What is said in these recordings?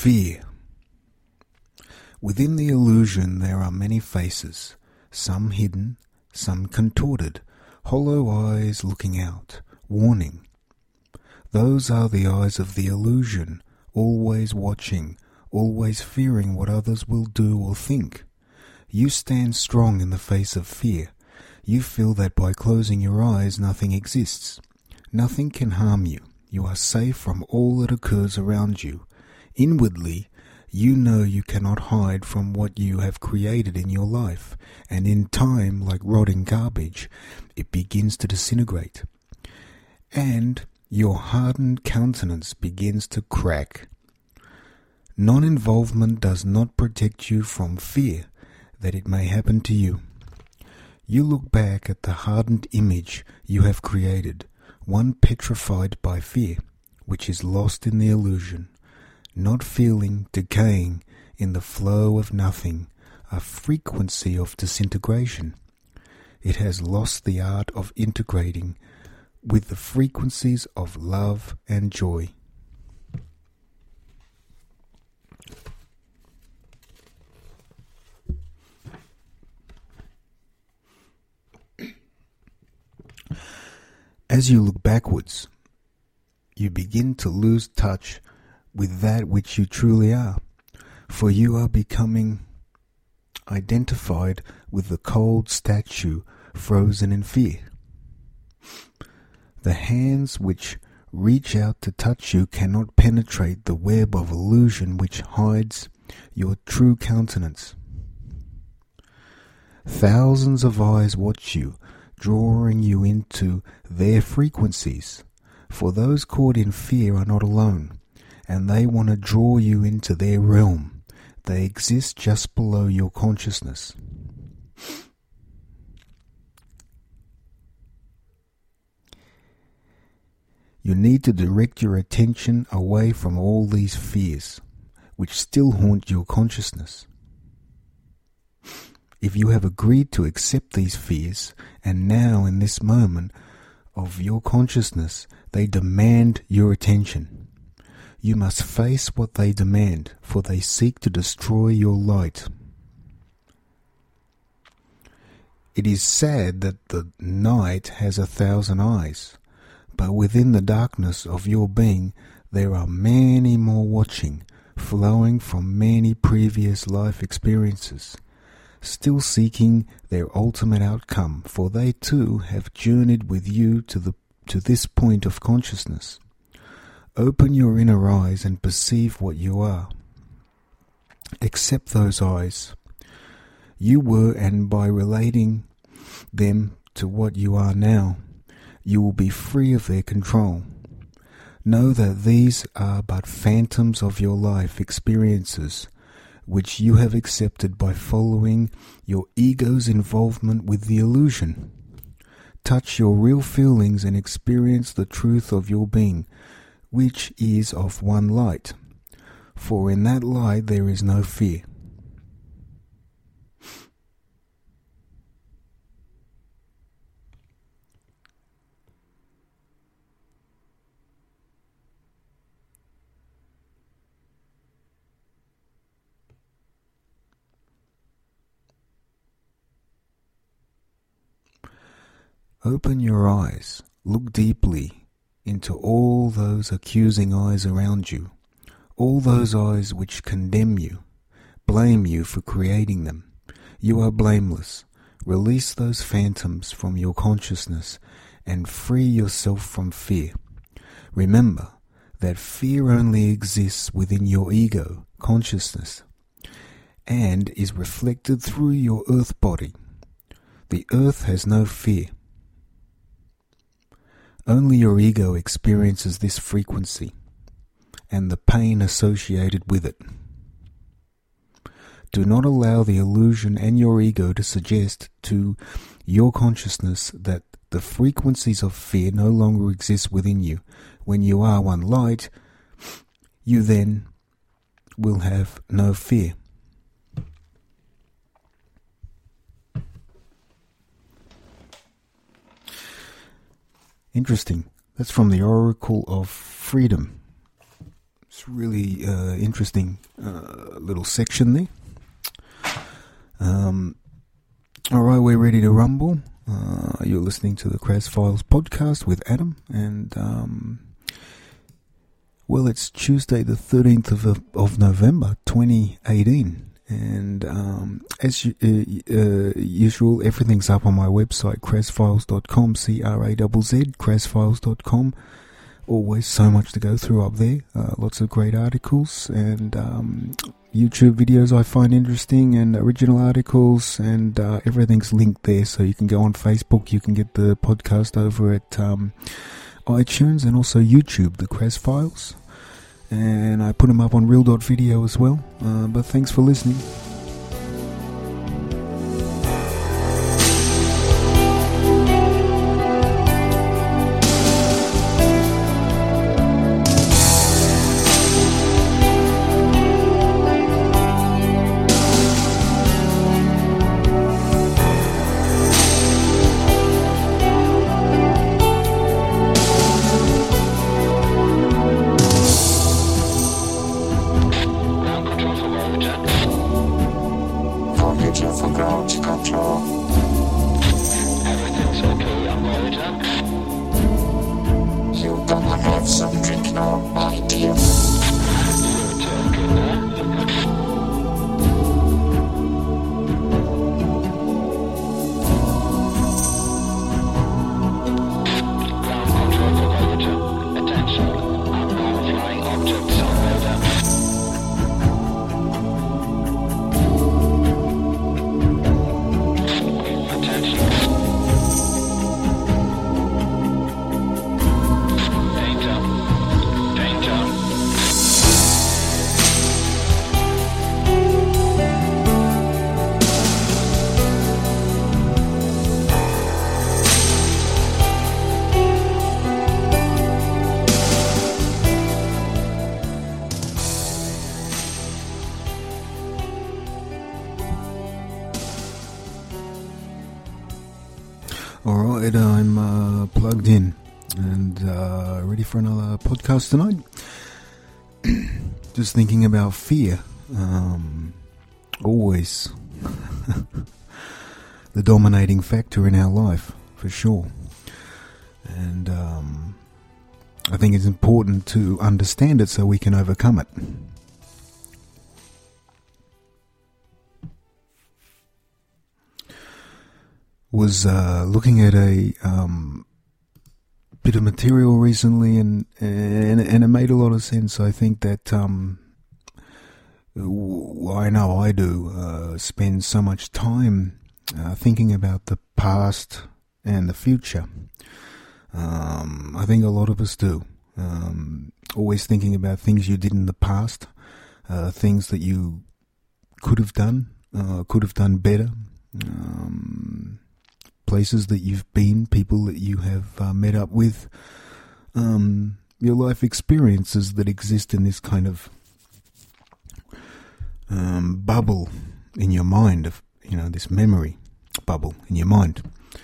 Fear. Within the illusion there are many faces, some hidden, some contorted, hollow eyes looking out, warning. Those are the eyes of the illusion, always watching, always fearing what others will do or think. You stand strong in the face of fear. You feel that by closing your eyes nothing exists. Nothing can harm you. You are safe from all that occurs around you. Inwardly, you know you cannot hide from what you have created in your life, and in time, like rotting garbage, it begins to disintegrate. And your hardened countenance begins to crack. Non-involvement does not protect you from fear that it may happen to you. You look back at the hardened image you have created, one petrified by fear, which is lost in the illusion, not feeling, decaying in the flow of nothing, a frequency of disintegration. It has lost the art of integrating with the frequencies of love and joy. As you look backwards, you begin to lose touch with that which you truly are, for you are becoming identified with the cold statue frozen in fear. The hands which reach out to touch you cannot penetrate the web of illusion which hides your true countenance. Thousands of eyes watch you, drawing you into their frequencies, for those caught in fear are not alone, and they want to draw you into their realm. They exist just below your consciousness. You need to direct your attention away from all these fears, which still haunt your consciousness. If you have agreed to accept these fears, and now in this moment of your consciousness, they demand your attention, you must face what they demand, for they seek to destroy your light. It is said that the night has 1,000 eyes, but within the darkness of your being there are many more watching, flowing from many previous life experiences, still seeking their ultimate outcome, for they too have journeyed with you to this point of consciousness. Open your inner eyes and perceive what you are. Accept those eyes. You were, and by relating them to what you are now, you will be free of their control. Know that these are but phantoms of your life experiences, which you have accepted by following your ego's involvement with the illusion. Touch your real feelings and experience the truth of your being, which is of one light, for in that light there is no fear. Open your eyes, look deeply into all those accusing eyes around you, all those eyes which condemn you, blame you for creating them. You are blameless. Release those phantoms from your consciousness and free yourself from fear. Remember that fear only exists within your ego consciousness and is reflected through your earth body. The earth has no fear. Only your ego experiences this frequency and the pain associated with it. Do not allow the illusion and your ego to suggest to your consciousness that the frequencies of fear no longer exist within you. When you are one light, you then will have no fear. Interesting. That's from the Oracle of Freedom. It's really interesting little section there. Alright, we're ready to rumble. You're listening to the Kraz Files podcast with Adam, and well, it's Tuesday the 13th of November 2018, and as usual, everything's up on my website, krazfiles.com, C-R-A-Z-Z, krazfiles.com. Always so much to go through up there, lots of great articles and YouTube videos I find interesting, and original articles, and everything's linked there, so you can go on Facebook, you can get the podcast over at iTunes and also YouTube, the Kraz Files, and I put them up on Real.video as well, but thanks for listening. Alright, I'm plugged in and ready for another podcast tonight. Just thinking about fear. Always the dominating factor in our life, for sure. And I think it's important to understand it so we can overcome it. Was looking at a bit of material recently, and it made a lot of sense. I think that I know I do spend so much time thinking about the past and the future. I think a lot of us do. Always thinking about things you did in the past, things that you could have done better. Places that you've been, people that you have met up with, your life experiences that exist in this kind of bubble in your mind, of this memory bubble in your mind.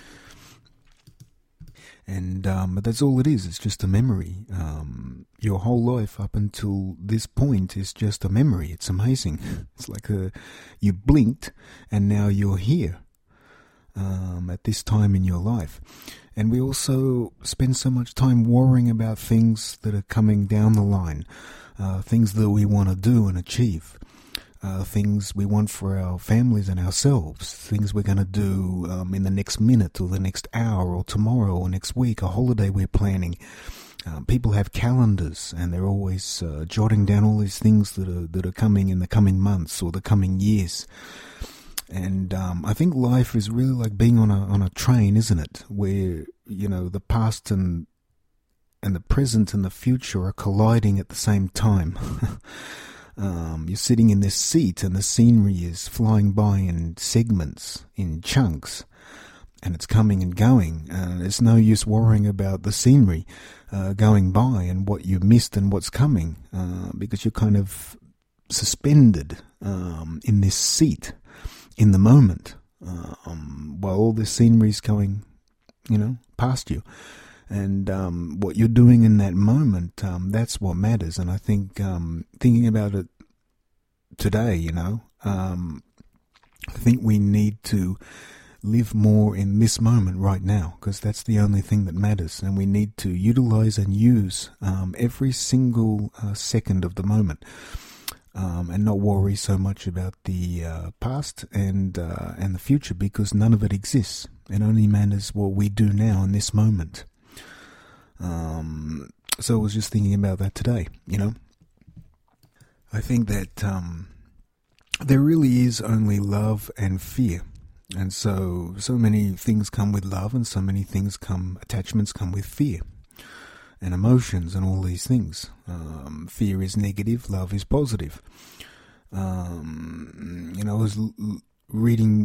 And but that's all it is. It's just a memory. Your whole life up until this point is just a memory. It's amazing. It's like you blinked and now you're here. At this time in your life. And we also spend so much time worrying about things that are coming down the line, things that we want to do and achieve, things we want for our families and ourselves, things we're going to do in the next minute or the next hour or tomorrow or next week, a holiday we're planning. People have calendars and they're always jotting down all these things that are coming in the coming months or the coming years. And I think life is really like being on a train, isn't it? Where the past and the present and the future are colliding at the same time. You're sitting in this seat, and the scenery is flying by in segments, in chunks, and it's coming and going. There's no use worrying about the scenery going by and what you missed and what's coming, because you're kind of suspended in this seat. In the moment, while all this scenery is going, past you. And what you're doing in that moment, that's what matters. And I think thinking about it today, I think we need to live more in this moment right now, because that's the only thing that matters. And we need to utilize and use every single second of the moment, and not worry so much about the past and the future, because none of it exists. It only matters what we do now in this moment. So I was just thinking about that today, I think that there really is only love and fear. And so many things come with love, and so many attachments come with fear and emotions and all these things. Fear is negative, love is positive. I was reading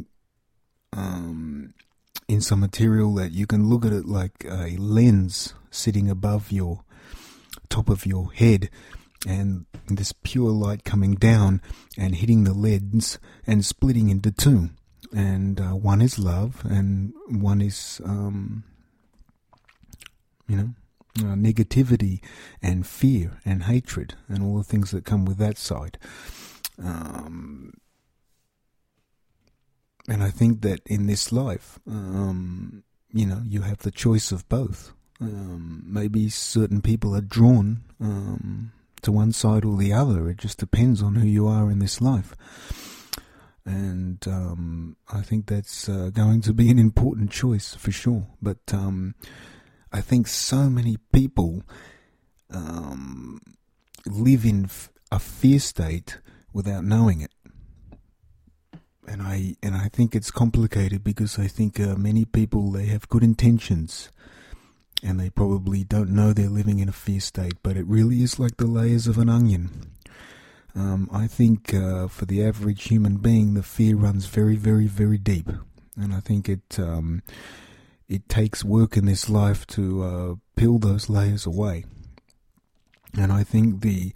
in some material that you can look at it like a lens sitting above your top of your head, and this pure light coming down and hitting the lens and splitting into two. And one is love, and one is, negativity and fear and hatred and all the things that come with that side. And I think that in this life, you have the choice of both. Maybe certain people are drawn to one side or the other. It just depends on who you are in this life. And I think that's going to be an important choice for sure. But I think so many people live in a fear state without knowing it. And I think it's complicated, because I think many people, they have good intentions, and they probably don't know they're living in a fear state, but it really is like the layers of an onion. I think for the average human being, the fear runs very, very, very deep, and I think it takes work in this life to peel those layers away. And I think the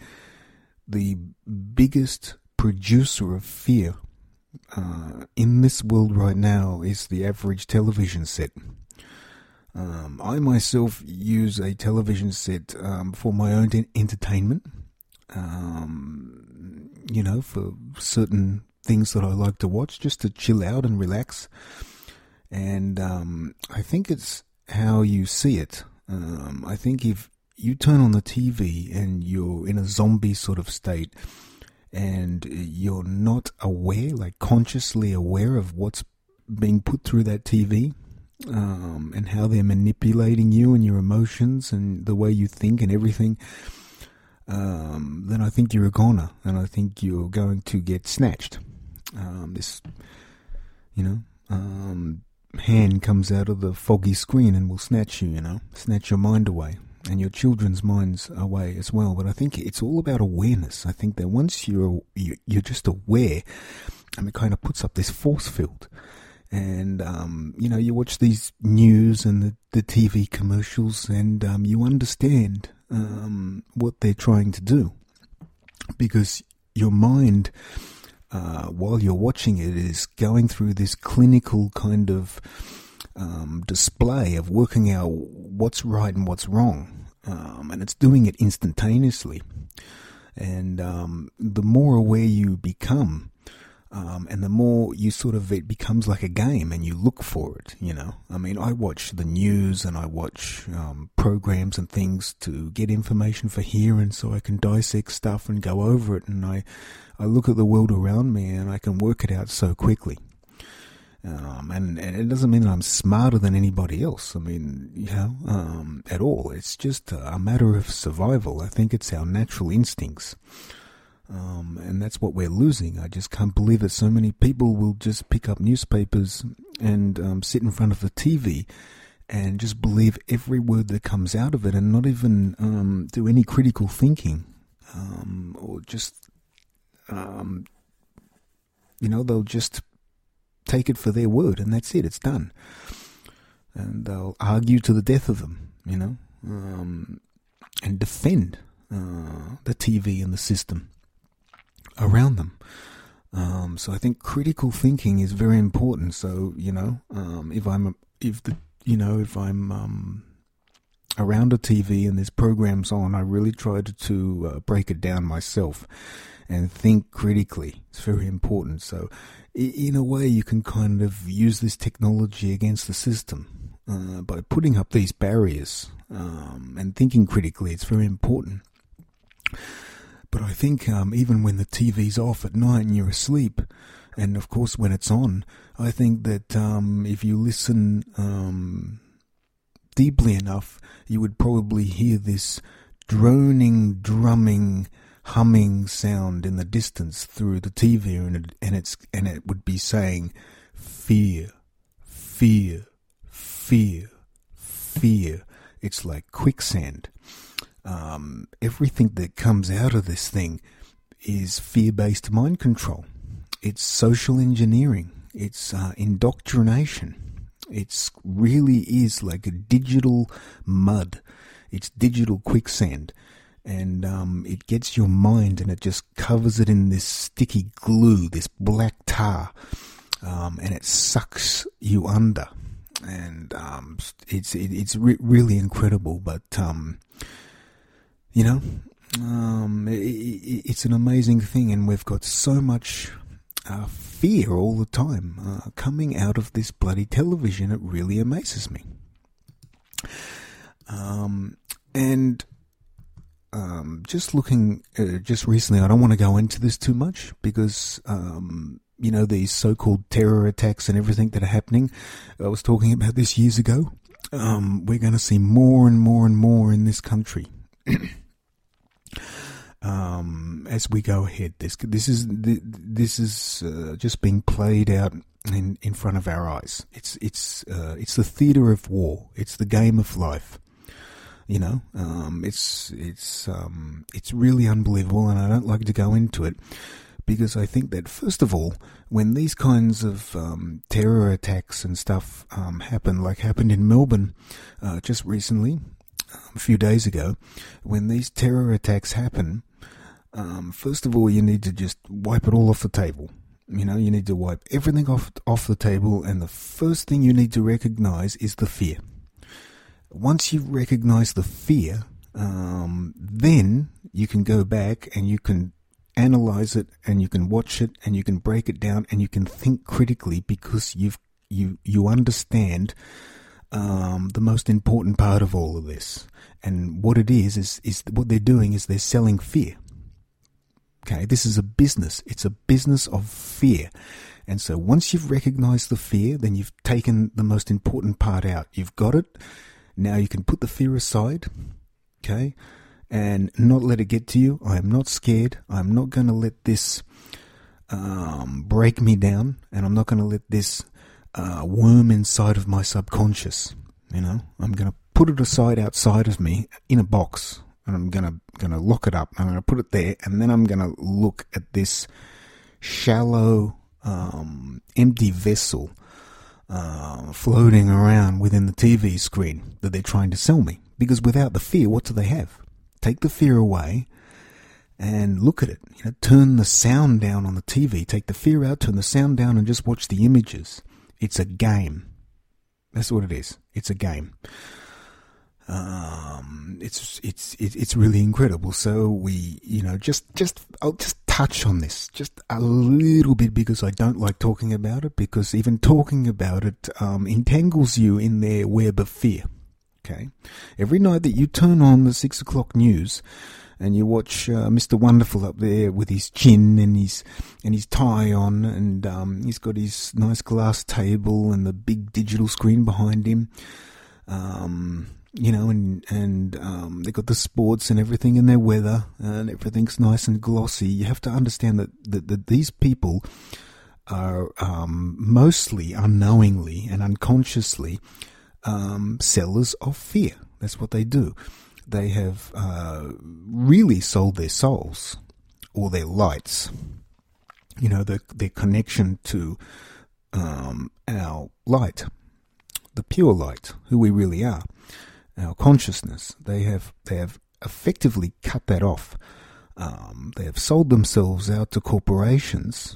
biggest producer of fear in this world right now is the average television set. I myself use a television set for my own entertainment. For certain things that I like to watch, just to chill out and relax. And I think it's how you see it. I think if you turn on the TV and you're in a zombie sort of state, and you're not aware, like consciously aware of what's being put through that TV, and how they're manipulating you and your emotions and the way you think and everything, then I think you're a goner, and I think you're going to get snatched. Hand comes out of the foggy screen and will snatch you, snatch your mind away, and your children's minds away as well. But I think it's all about awareness. I think that once you're just aware, it kind of puts up this force field. And, you watch these news and the TV commercials, and you understand what they're trying to do. Because your mind, while you're watching it, is going through this clinical kind of display of working out what's right and what's wrong. And it's doing it instantaneously. And the more aware you become, and the more you it becomes like a game, and you look for it, I watch the news, and I watch programs and things to get information for hearing, so I can dissect stuff and go over it, and I look at the world around me, and I can work it out so quickly. And it doesn't mean that I'm smarter than anybody else. At all. It's just a matter of survival. I think it's our natural instincts. And that's what we're losing. I just can't believe that so many people will just pick up newspapers and sit in front of the TV and just believe every word that comes out of it, and not even do any critical thinking, or just, they'll just take it for their word, and that's it. It's done. And they'll argue to the death of them, and defend the TV and the system around them. So I think critical thinking is very important. So if I'm around a TV and there's programs on, I really try to break it down myself and think critically. It's very important. So in a way, you can kind of use this technology against the system by putting up these barriers and thinking critically. It's very important. But I think even when the TV's off at night and you're asleep, and of course when it's on, I think that if you listen deeply enough, you would probably hear this droning, drumming, humming sound in the distance through the TV, and it would be saying, fear, fear, fear, fear. It's like quicksand. Everything that comes out of this thing is fear-based mind control. It's social engineering. It's indoctrination. It's really is like a digital mud. It's digital quicksand. And it gets your mind and it just covers it in this sticky glue, this black tar, and it sucks you under. And it's really incredible. But it's an amazing thing, and we've got so much fear all the time coming out of this bloody television. It really amazes me. Just looking, just recently, I don't want to go into this too much because, these so-called terror attacks and everything that are happening. I was talking about this years ago. We're going to see more and more and more in this country. As we go ahead, this is just being played out in front of our eyes. It's the theater of war. It's the game of life. It's really unbelievable, and I don't like to go into it because I think that first of all, when these kinds of terror attacks and stuff happen, like happened in Melbourne just recently, a few days ago, when these terror attacks happen, first of all, you need to just wipe it all off the table. You need to wipe everything off the table, and the first thing you need to recognize is the fear. Once you recognize the fear, then you can go back and you can analyze it, and you can watch it, and you can break it down, and you can think critically because you understand the most important part of all of this. And what it is what they're doing is they're selling fear. Okay, this is a business. It's a business of fear. And so once you've recognized the fear, then you've taken the most important part out. You've got it. Now you can put the fear aside, okay, and not let it get to you. I am not scared. I'm not going to let this break me down, and I'm not going to let this worm inside of my subconscious. I'm going to put it aside outside of me in a box, and I'm going to lock it up. I'm going to put it there, and then I'm going to look at this shallow, empty vessel floating around within the TV screen that they're trying to sell me. Because without the fear, what do they have? Take the fear away and look at it. Turn the sound down on the TV. Take the fear out, turn the sound down, and just watch the images. It's a game. That's what it is. It's a game. It's really incredible. So we, I'll just touch on this just a little bit because I don't like talking about it, because even talking about it entangles you in their web of fear. Okay, every night that you turn on the 6 o'clock news and you watch Mr. Wonderful up there with his chin and his tie on, and he's got his nice glass table and the big digital screen behind him. They've got the sports and everything and their weather, and everything's nice and glossy. You have to understand that these people are mostly unknowingly and unconsciously sellers of fear. That's what they do. They have really sold their souls or their lights, their connection to our light, the pure light, who we really are. Our consciousness, they have effectively cut that off. They have sold themselves out to corporations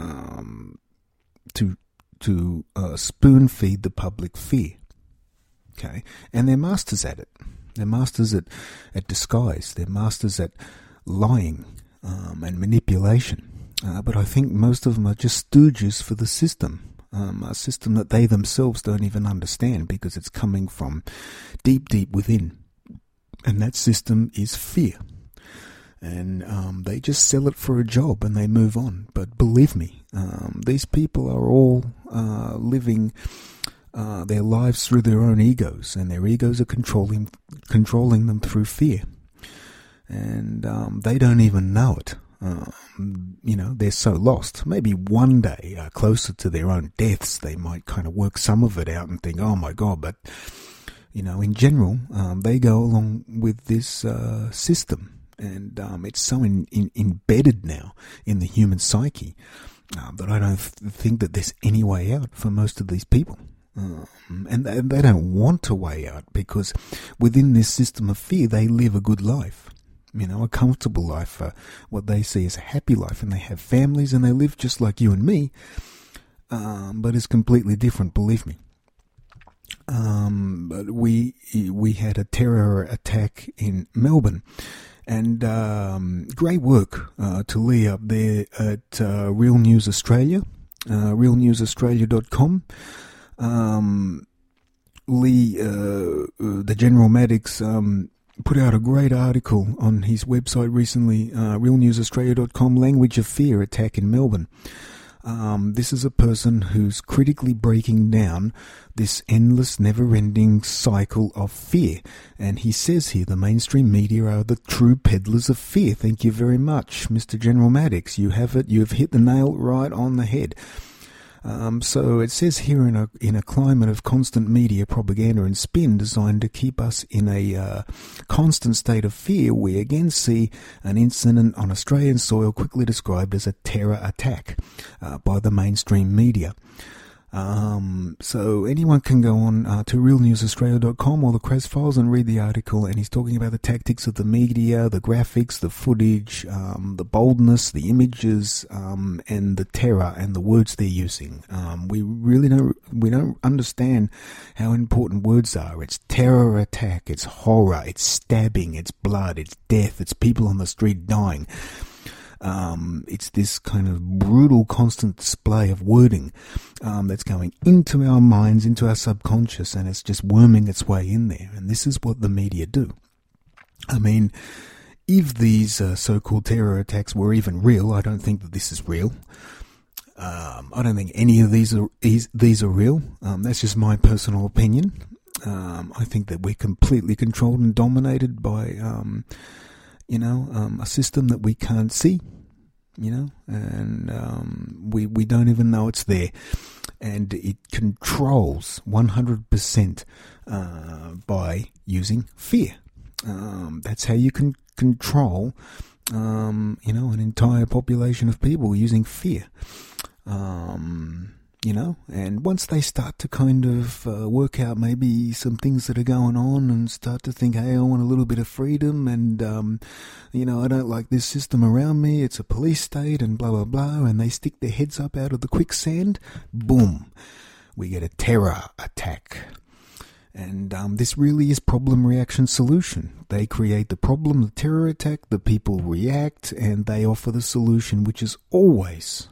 to spoon feed the public fear. Okay, and they're masters at it. They're masters at disguise. They're masters at lying and manipulation. But I think most of them are just stooges for the system. A system that they themselves don't even understand because it's coming from deep, deep within. And that system is fear. And they just sell it for a job and they move on. But believe me, these people are all living their lives through their own egos, and their egos are controlling them through fear. And they don't even know it. They're so lost. Maybe one day, closer to their own deaths, they might kind of work some of it out and think, oh my God, but, in general, they go along with this system. And it's so embedded now in the human psyche that I don't think that there's any way out for most of these people. And they don't want a way out because within this system of fear, they live a good life. A comfortable life, what they see as a happy life, and they have families and they live just like you and me, but it's completely different, believe me. But we had a terror attack in Melbourne, and great work to Lee up there at Real News Australia, realnewsaustralia.com. Lee, the General Maddox, put out a great article on his website recently, realnewsaustralia.com, Language of Fear Attack in Melbourne. This is a person who's critically breaking down this endless, never-ending cycle of fear. And he says here, the mainstream media are the true peddlers of fear. Thank you very much, Mr. General Maddox. You have it. You have hit the nail right on the head. So it says here, in a climate of constant media propaganda and spin designed to keep us in a constant state of fear, we again see an incident on Australian soil quickly described as a terror attack by the mainstream media. So anyone can go on to realnewsaustralia.com or the Kras Files and read the article, and he's talking about the tactics of the media, the graphics, the footage, the boldness, the images, and the terror and the words they're using. We don't understand how important words are. It's terror attack, it's horror, it's stabbing, it's blood, it's death, it's people on the street dying. It's this kind of brutal, constant display of wording that's going into our minds, into our subconscious, and it's just worming its way in there. And this is what the media do. I mean, if these so-called terror attacks were even real, I don't think that this is real. I don't think any of these are real. That's just my personal opinion. I think that we're completely controlled and dominated by a system that we can't see, and we don't even know it's there. And it controls 100% by using fear. That's how you can control, an entire population of people using fear. And once they start to kind of work out maybe some things that are going on and start to think, hey, I want a little bit of freedom and, I don't like this system around me, it's a police state and blah, blah, blah, and they stick their heads up out of the quicksand, boom, we get a terror attack. And this really is problem, reaction, solution. They create the problem, the terror attack, the people react, and they offer the solution, which is always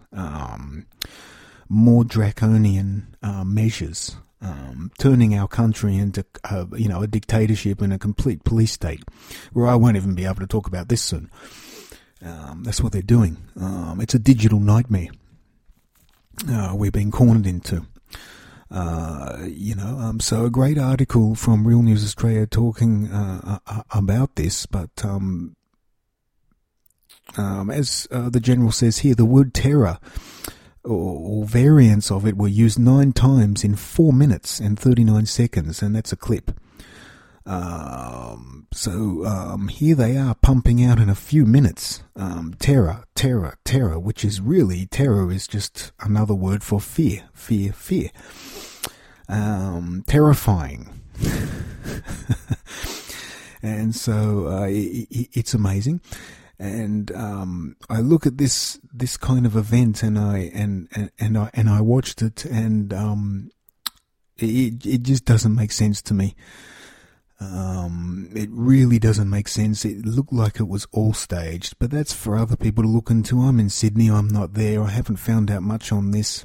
more draconian measures, turning our country into a dictatorship and a complete police state, where I won't even be able to talk about this soon. That's what they're doing. It's a digital nightmare we're being cornered into. So a great article from Real News Australia talking about this, but as the General says here, the word terror or variants of it were used 9 times in 4 minutes and 39 seconds, and that's a clip. Here they are pumping out in a few minutes, terror, terror, terror, which is really, terror is just another word for fear, fear, fear. Terrifying. And so it's amazing. And I look at this kind of event, and I watched it, and It just doesn't make sense to me. It really doesn't make sense. It looked like it was all staged, but that's for other people to look into. I'm in Sydney, I'm not there, I haven't found out much on this.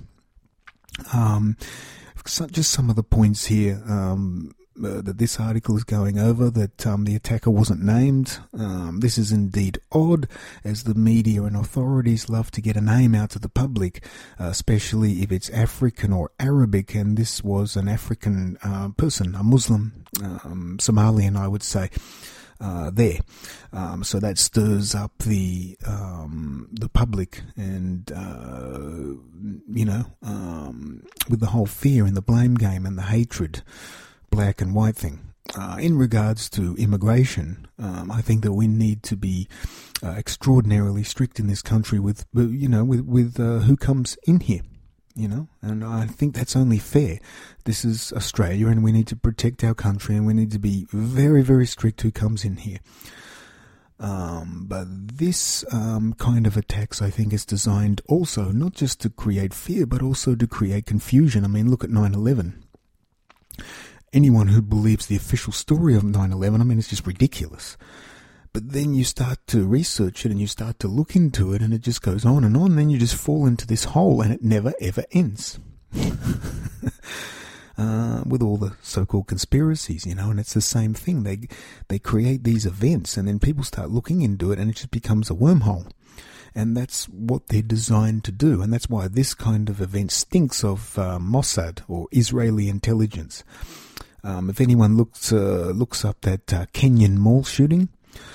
Just some of the points here that this article is going over, that the attacker wasn't named. This is indeed odd, as the media and authorities love to get a name out to the public, especially if it's African or Arabic, and this was an African person, a Muslim, Somalian, I would say. There, so that stirs up the public, and with the whole fear and the blame game and the hatred, black and white thing. In regards to immigration, I think that we need to be extraordinarily strict in this country with who comes in here. And I think that's only fair. This is Australia, and we need to protect our country, and we need to be very, very strict who comes in here. But this kind of attacks, I think, is designed also not just to create fear, but also to create confusion. I mean, look at 9/11. Anyone who believes the official story of 9/11, I mean, it's just ridiculous. But then you start to research it and you start to look into it, and it just goes on, and then you just fall into this hole, and it never ever ends. With all the so-called conspiracies, and it's the same thing. They create these events, and then people start looking into it, and it just becomes a wormhole. And that's what they're designed to do, and that's why this kind of event stinks of Mossad, or Israeli intelligence. If anyone looks up that Kenyan mall shooting,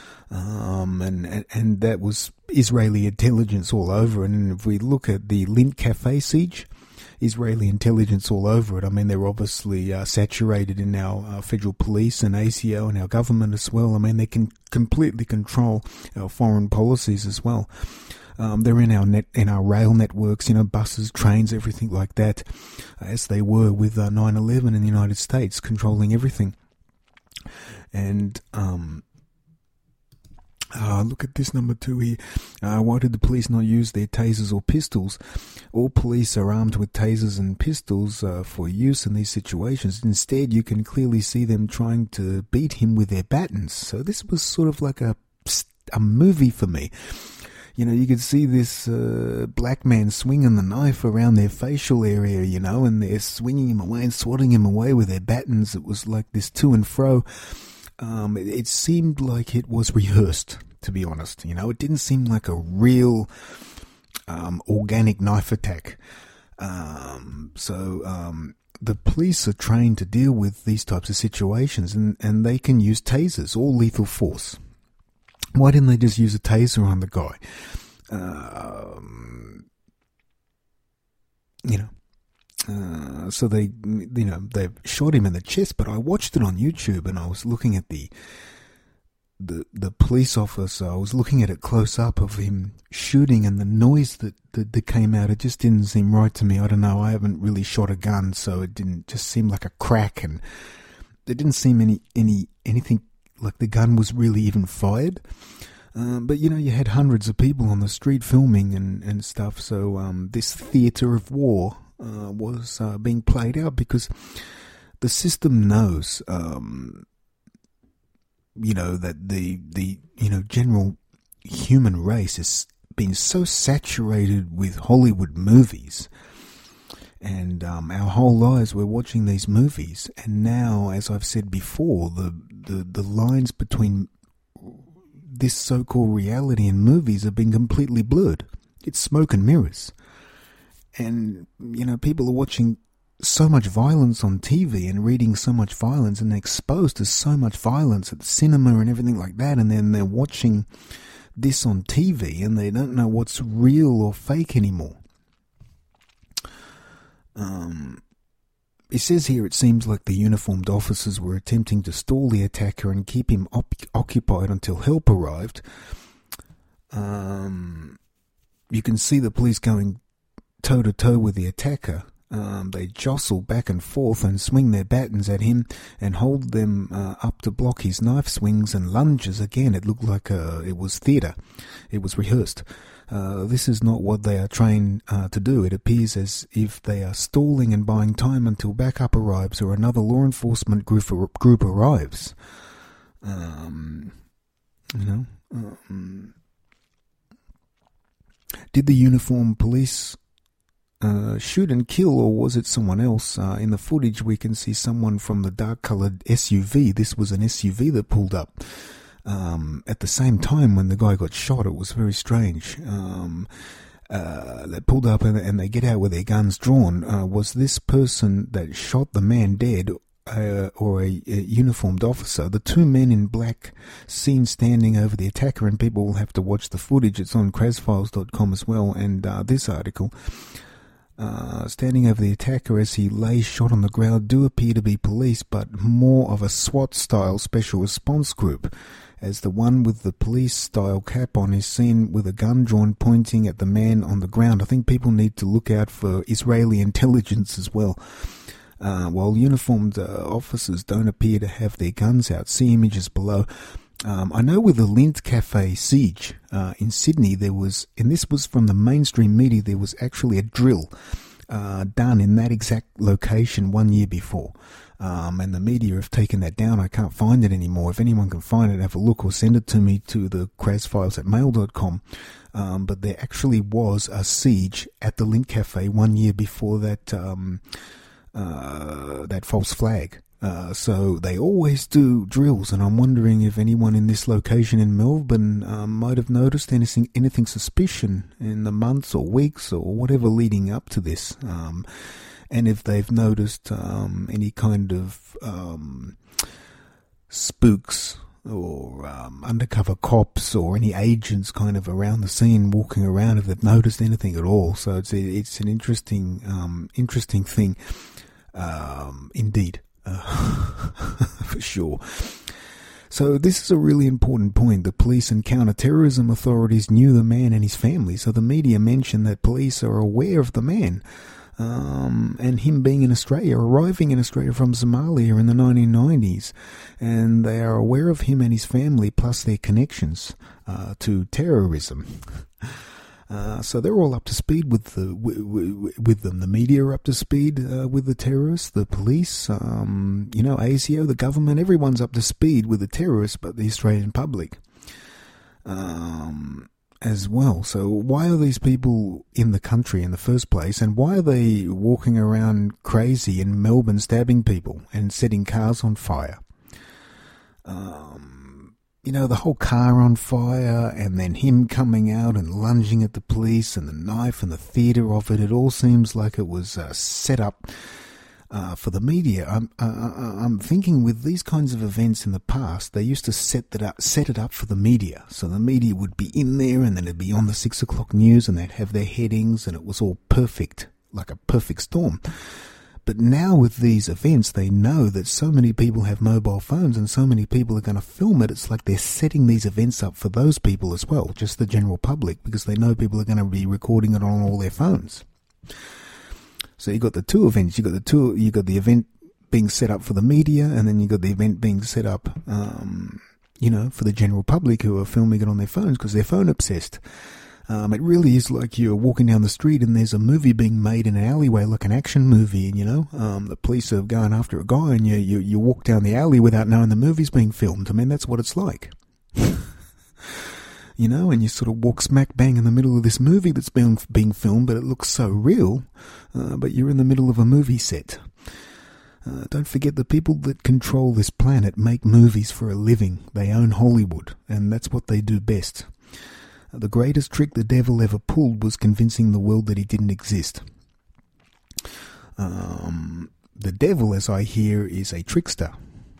and that was Israeli intelligence all over. And if we look at the Lindt Cafe siege, Israeli intelligence all over it. I mean, they're obviously saturated in our federal police and ACO and our government as well. I mean, they can completely control our foreign policies as well. They're in our rail networks, buses, trains, everything like that, as they were with 9/11 in the United States, controlling everything. And look at this number 2 here. Why did the police not use their tasers or pistols? All police are armed with tasers and pistols for use in these situations. Instead, you can clearly see them trying to beat him with their batons. So this was sort of like a movie for me. You could see this black man swinging the knife around their facial area, and they're swinging him away and swatting him away with their batons. It was like this to and fro. It seemed like it was rehearsed, to be honest. It didn't seem like a real organic knife attack. The police are trained to deal with these types of situations, and they can use tasers or lethal force. Why didn't they just use a taser on the guy? So they shot him in the chest, but I watched it on YouTube, and I was looking at the police officer. I was looking at it close up of him shooting, and the noise that came out, it just didn't seem right to me. I don't know, I haven't really shot a gun, so it didn't just seem like a crack, and there didn't seem anything like the gun was really even fired. But you had hundreds of people on the street filming and stuff, so this theatre of war was being played out, because the system knows, that the general human race has been so saturated with Hollywood movies, and our whole lives we're watching these movies, and now, as I've said before, the lines between this so-called reality and movies have been completely blurred. It's smoke and mirrors. And, people are watching so much violence on TV and reading so much violence, and they're exposed to so much violence at the cinema and everything like that, and then they're watching this on TV, and they don't know what's real or fake anymore. It says here, it seems like the uniformed officers were attempting to stall the attacker and keep him occupied until help arrived. You can see the police going toe-to-toe with the attacker, They jostle back and forth and swing their batons at him and hold them up to block his knife swings and lunges. Again, it looked like it was theatre. It was rehearsed. This is not what they are trained to do. It appears as if they are stalling and buying time until backup arrives or another law enforcement group arrives. Did the uniformed police shoot and kill, or was it someone else? In the footage, we can see someone from the dark-coloured SUV. This was an SUV that pulled up at the same time when the guy got shot. It was very strange. They pulled up and they get out with their guns drawn. Was this person that shot the man dead, or a uniformed officer? The two men in black seen standing over the attacker, and people will have to watch the footage. It's on CRASFiles.com as well, and this article. Standing over the attacker as he lays shot on the ground do appear to be police, but more of a SWAT-style special response group, as the one with the police-style cap on is seen with a gun drawn pointing at the man on the ground. I think people need to look out for Israeli intelligence as well. While uniformed officers don't appear to have their guns out. See images below. I know with the Lindt Cafe siege in Sydney, there was, and this was from the mainstream media, there was actually a drill done in that exact location 1 year before. And the media have taken that down. I can't find it anymore. If anyone can find it, have a look or send it to me to the crasfiles@mail.com. But there actually was a siege at the Lindt Cafe 1 year before that that false flag. So they always do drills, and I'm wondering if anyone in this location in Melbourne might have noticed anything suspicious in the months or weeks or whatever leading up to this, and if they've noticed any kind of spooks or undercover cops or any agents kind of around the scene walking around, if they've noticed anything at all. So it's an interesting thing, indeed. For sure. So this is a really important point. The police and counter-terrorism authorities knew the man and his family, so the media mentioned that police are aware of the man and him being in Australia, arriving in Australia from Somalia in the 1990s, and they are aware of him and his family plus their connections to terrorism. So they're all up to speed with them. The media are up to speed with the terrorists, the police, ASIO, the government, everyone's up to speed with the terrorists, but the Australian public as well. So why are these people in the country in the first place, and why are they walking around crazy in Melbourne stabbing people and setting cars on fire? The whole car on fire, and then him coming out and lunging at the police, and the knife and the theatre of it. It all seems like it was set up for the media. I'm thinking with these kinds of events in the past, they used to set it up for the media. So the media would be in there, and then it'd be on the 6 o'clock news, and they'd have their headings, and it was all perfect, like a perfect storm. But now with these events, they know that so many people have mobile phones and so many people are going to film it. It's like they're setting these events up for those people as well, just the general public, because they know people are going to be recording it on all their phones. So you got the two events. You got the event being set up for the media, and then you got the event being set up, for the general public who are filming it on their phones because they're phone obsessed. It really is like you're walking down the street and there's a movie being made in an alleyway, like an action movie, and the police are going after a guy, and you walk down the alley without knowing the movie's being filmed. I mean, that's what it's like. And you sort of walk smack bang in the middle of this movie that's being filmed, but it looks so real, but you're in the middle of a movie set. Don't forget, the people that control this planet make movies for a living. They own Hollywood, and that's what they do best. The greatest trick the devil ever pulled was convincing the world that he didn't exist. The devil, as I hear, is a trickster.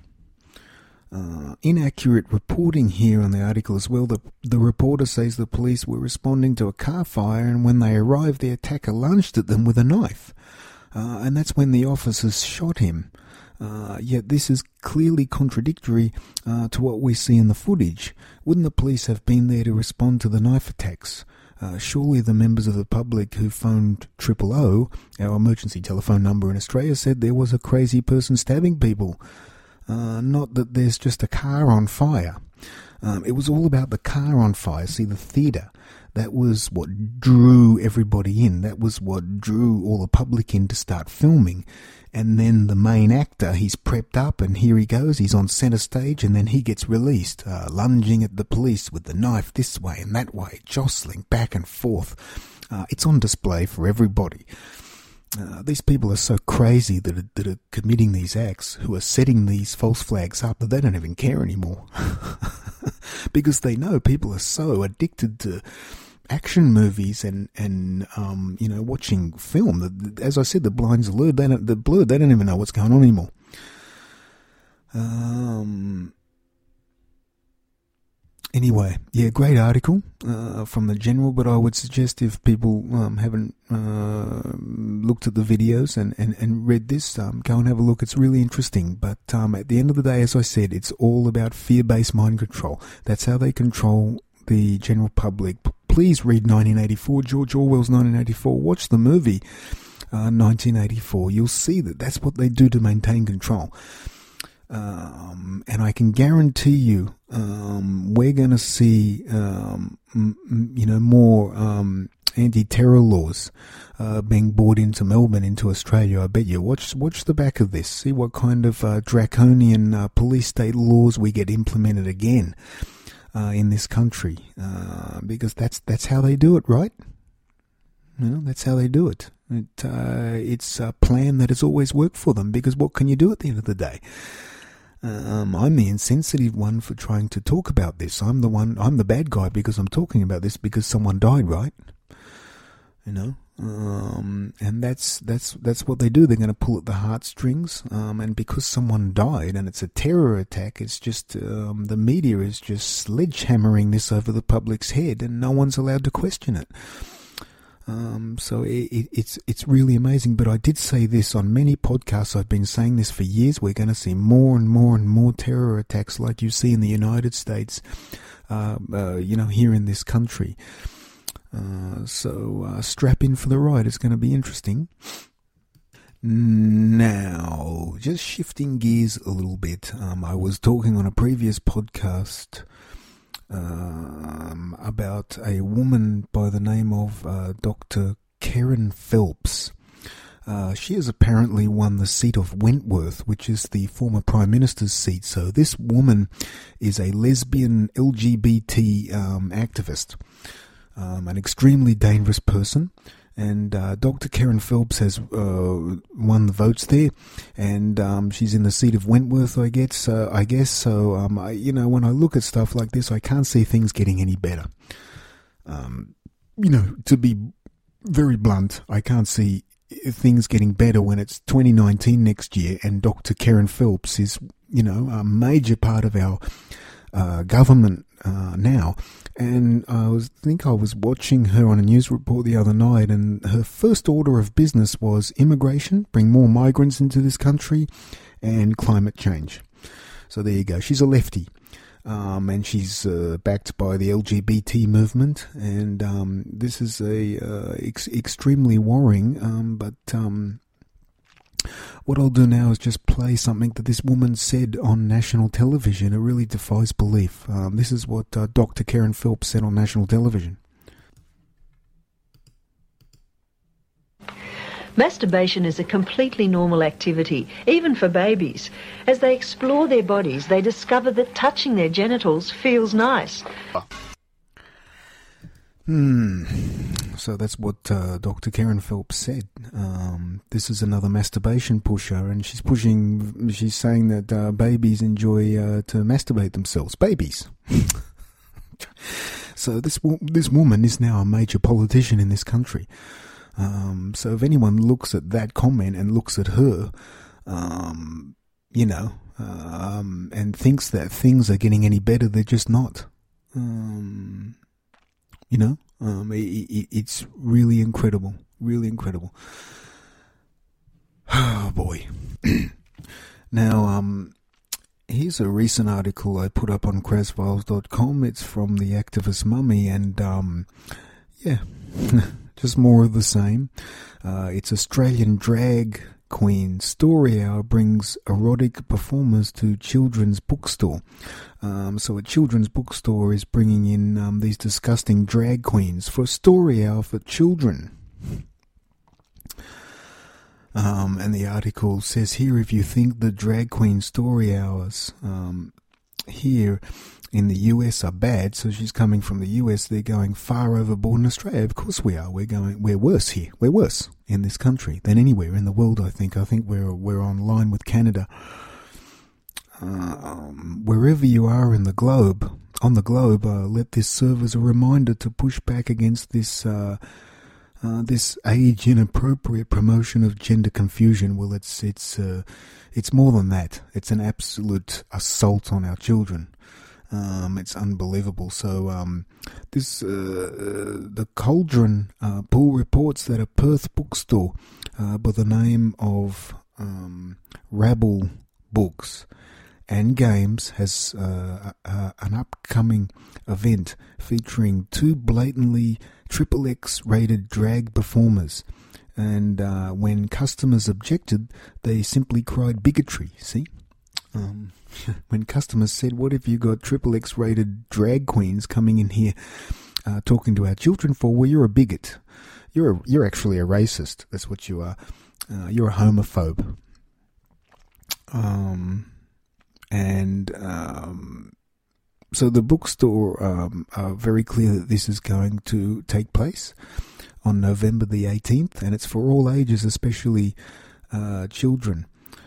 Inaccurate reporting here on the article as well. The reporter says the police were responding to a car fire, and when they arrived, the attacker lunged at them with a knife. And that's when the officers shot him. Yet this is clearly contradictory to what we see in the footage. Wouldn't the police have been there to respond to the knife attacks? Surely the members of the public who phoned 000, our emergency telephone number in Australia, said there was a crazy person stabbing people. Not that there's just a car on fire. It was all about the car on fire. See, the theatre, that was what drew everybody in. That was what drew all the public in to start filming. And then the main actor, he's prepped up and here he goes, he's on centre stage, and then he gets released, lunging at the police with the knife this way and that way, jostling back and forth. It's on display for everybody. These people are so crazy that are committing these acts, who are setting these false flags up, that they don't even care anymore. Because they know people are so addicted to action movies and watching film that, as I said, the blinds are blurred. They don't even know what's going on anymore. Anyway, yeah, great article from the General, but I would suggest if people haven't looked at the videos and read this, go and have a look. It's really interesting. But at the end of the day, as I said, it's all about fear-based mind control. That's how they control the general public. Please read 1984, George Orwell's 1984. Watch the movie 1984. You'll see that that's what they do to maintain control. And I can guarantee you, we're going to see, more anti-terror laws being brought into Melbourne, into Australia. I bet you. Watch the back of this. See what kind of draconian police state laws we get implemented again in this country, because that's how they do it, right? That's how they do it. It's a plan that has always worked for them, because what can you do at the end of the day? I'm the insensitive one for trying to talk about this. I'm the bad guy because I'm talking about this because someone died, right? And that's what they do. They're going to pull at the heartstrings, and because someone died and it's a terror attack, it's just the media is just sledgehammering this over the public's head, and no one's allowed to question it. So it's really amazing. But I did say this on many podcasts. I've been saying this for years. We're going to see more and more and more terror attacks like you see in the United States, here in this country. So strap in for the ride. It's going to be interesting. Now, just shifting gears a little bit. I was talking on a previous podcast about a woman by the name of Dr. Kerryn Phelps. She has apparently won the seat of Wentworth, which is the former Prime Minister's seat. So this woman is a lesbian LGBT activist, an extremely dangerous person. And Dr. Kerryn Phelps has won the votes there, and she's in the seat of Wentworth, I guess. So, when I look at stuff like this, I can't see things getting any better. To be very blunt, I can't see things getting better when it's 2019 next year, and Dr. Kerryn Phelps is, a major part of our government now. And I was watching her on a news report the other night, and her first order of business was immigration, bring more migrants into this country, and climate change. So there you go. She's a lefty, and she's backed by the LGBT movement, and this is extremely worrying. But what I'll do now is just play something that this woman said on national television. It really defies belief. This is what Dr. Kerryn Phelps said on national television. Masturbation is a completely normal activity, even for babies. As they explore their bodies, they discover that touching their genitals feels nice. So that's what Dr. Kerryn Phelps said. This is another masturbation pusher, and she's saying that babies enjoy to masturbate themselves. Babies. So this woman is now a major politician in this country. So if anyone looks at that comment and looks at her, and thinks that things are getting any better, they're just not. It's really incredible. Really incredible. Oh, boy. Now, here's a recent article I put up on CrazFiles.com. It's from the activist mummy, and, yeah, just more of the same. It's Australian Drag Queen Story Hour brings erotic performers to children's bookstore. So a children's bookstore is bringing in these disgusting drag queens for a story hour for children. And the article says here, if you think the drag queen story hours here in the US are bad, so she's coming from the US, they're going far overboard in Australia. Of course we are. We're worse here. We're worse in this country than anywhere in the world, I think. I think we're on line with Canada. Wherever you are in the globe, let this serve as a reminder to push back against this age inappropriate promotion of gender confusion. Well, it's more than that. It's an absolute assault on our children. It's unbelievable. So, the Cauldron Pool reports that a Perth bookstore by the name of Rabble Books and Games has an upcoming event featuring two blatantly XXX rated drag performers. And when customers objected, they simply cried bigotry. See? When customers said, what if you got XXX rated drag queens coming in here talking to our children for? Well, you're a bigot. You're actually a racist. That's what you are. You're a homophobe. So the bookstore are very clear that this is going to take place on November the 18th, and it's for all ages, especially children.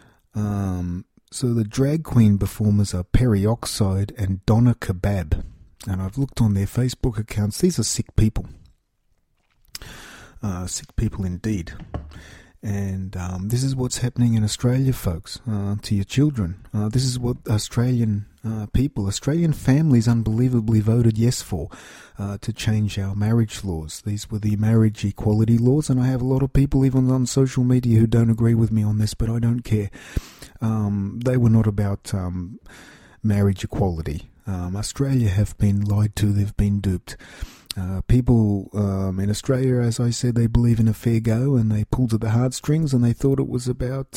So the drag queen performers are Perry Oxide and Donna Kebab. And I've looked on their Facebook accounts. These are sick people. Sick people indeed. And this is what's happening in Australia, folks, to your children. This is what Australian Australian families unbelievably voted yes for, to change our marriage laws. These were the marriage equality laws, and I have a lot of people even on social media who don't agree with me on this, but I don't care. They were not about marriage equality. Australia have been lied to, they've been duped. People in Australia, as I said, they believe in a fair go, and they pulled at the heartstrings, and they thought it was about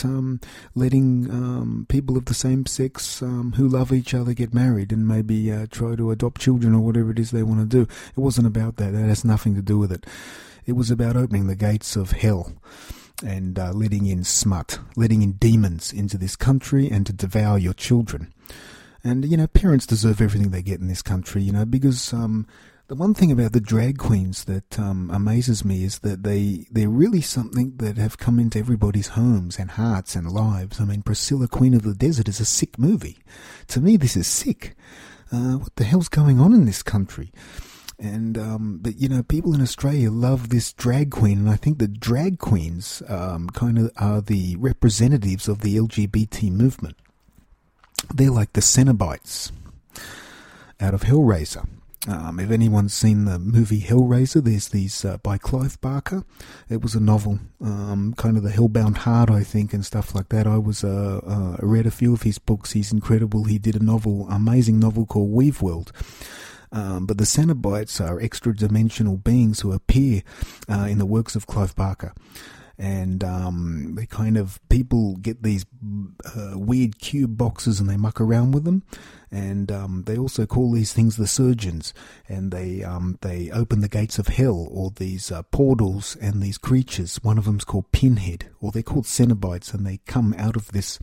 letting people of the same sex who love each other get married and maybe try to adopt children or whatever it is they want to do. It wasn't about that. That has nothing to do with it. It was about opening the gates of hell and letting in smut, letting in demons into this country and to devour your children. And, parents deserve everything they get in this country, because the one thing about the drag queens that amazes me is that they're really something that have come into everybody's homes and hearts and lives. I mean, Priscilla, Queen of the Desert is a sick movie. To me, this is sick. What the hell's going on in this country? And but people in Australia love this drag queen, and I think the drag queens kind of are the representatives of the LGBT movement. They're like the Cenobites out of Hellraiser. If anyone's seen the movie Hellraiser, there's these by Clive Barker. It was a novel, kind of the Hellbound Heart, I think, and stuff like that. I read a few of his books. He's incredible. He did amazing novel called Weaveworld. But the Cenobites are extra-dimensional beings who appear in the works of Clive Barker. And they people get these weird cube boxes and they muck around with them. And they also call these things the surgeons. And they open the gates of hell, or these portals, and these creatures. One of them's called Pinhead, or they're called Cenobites, and they come out of this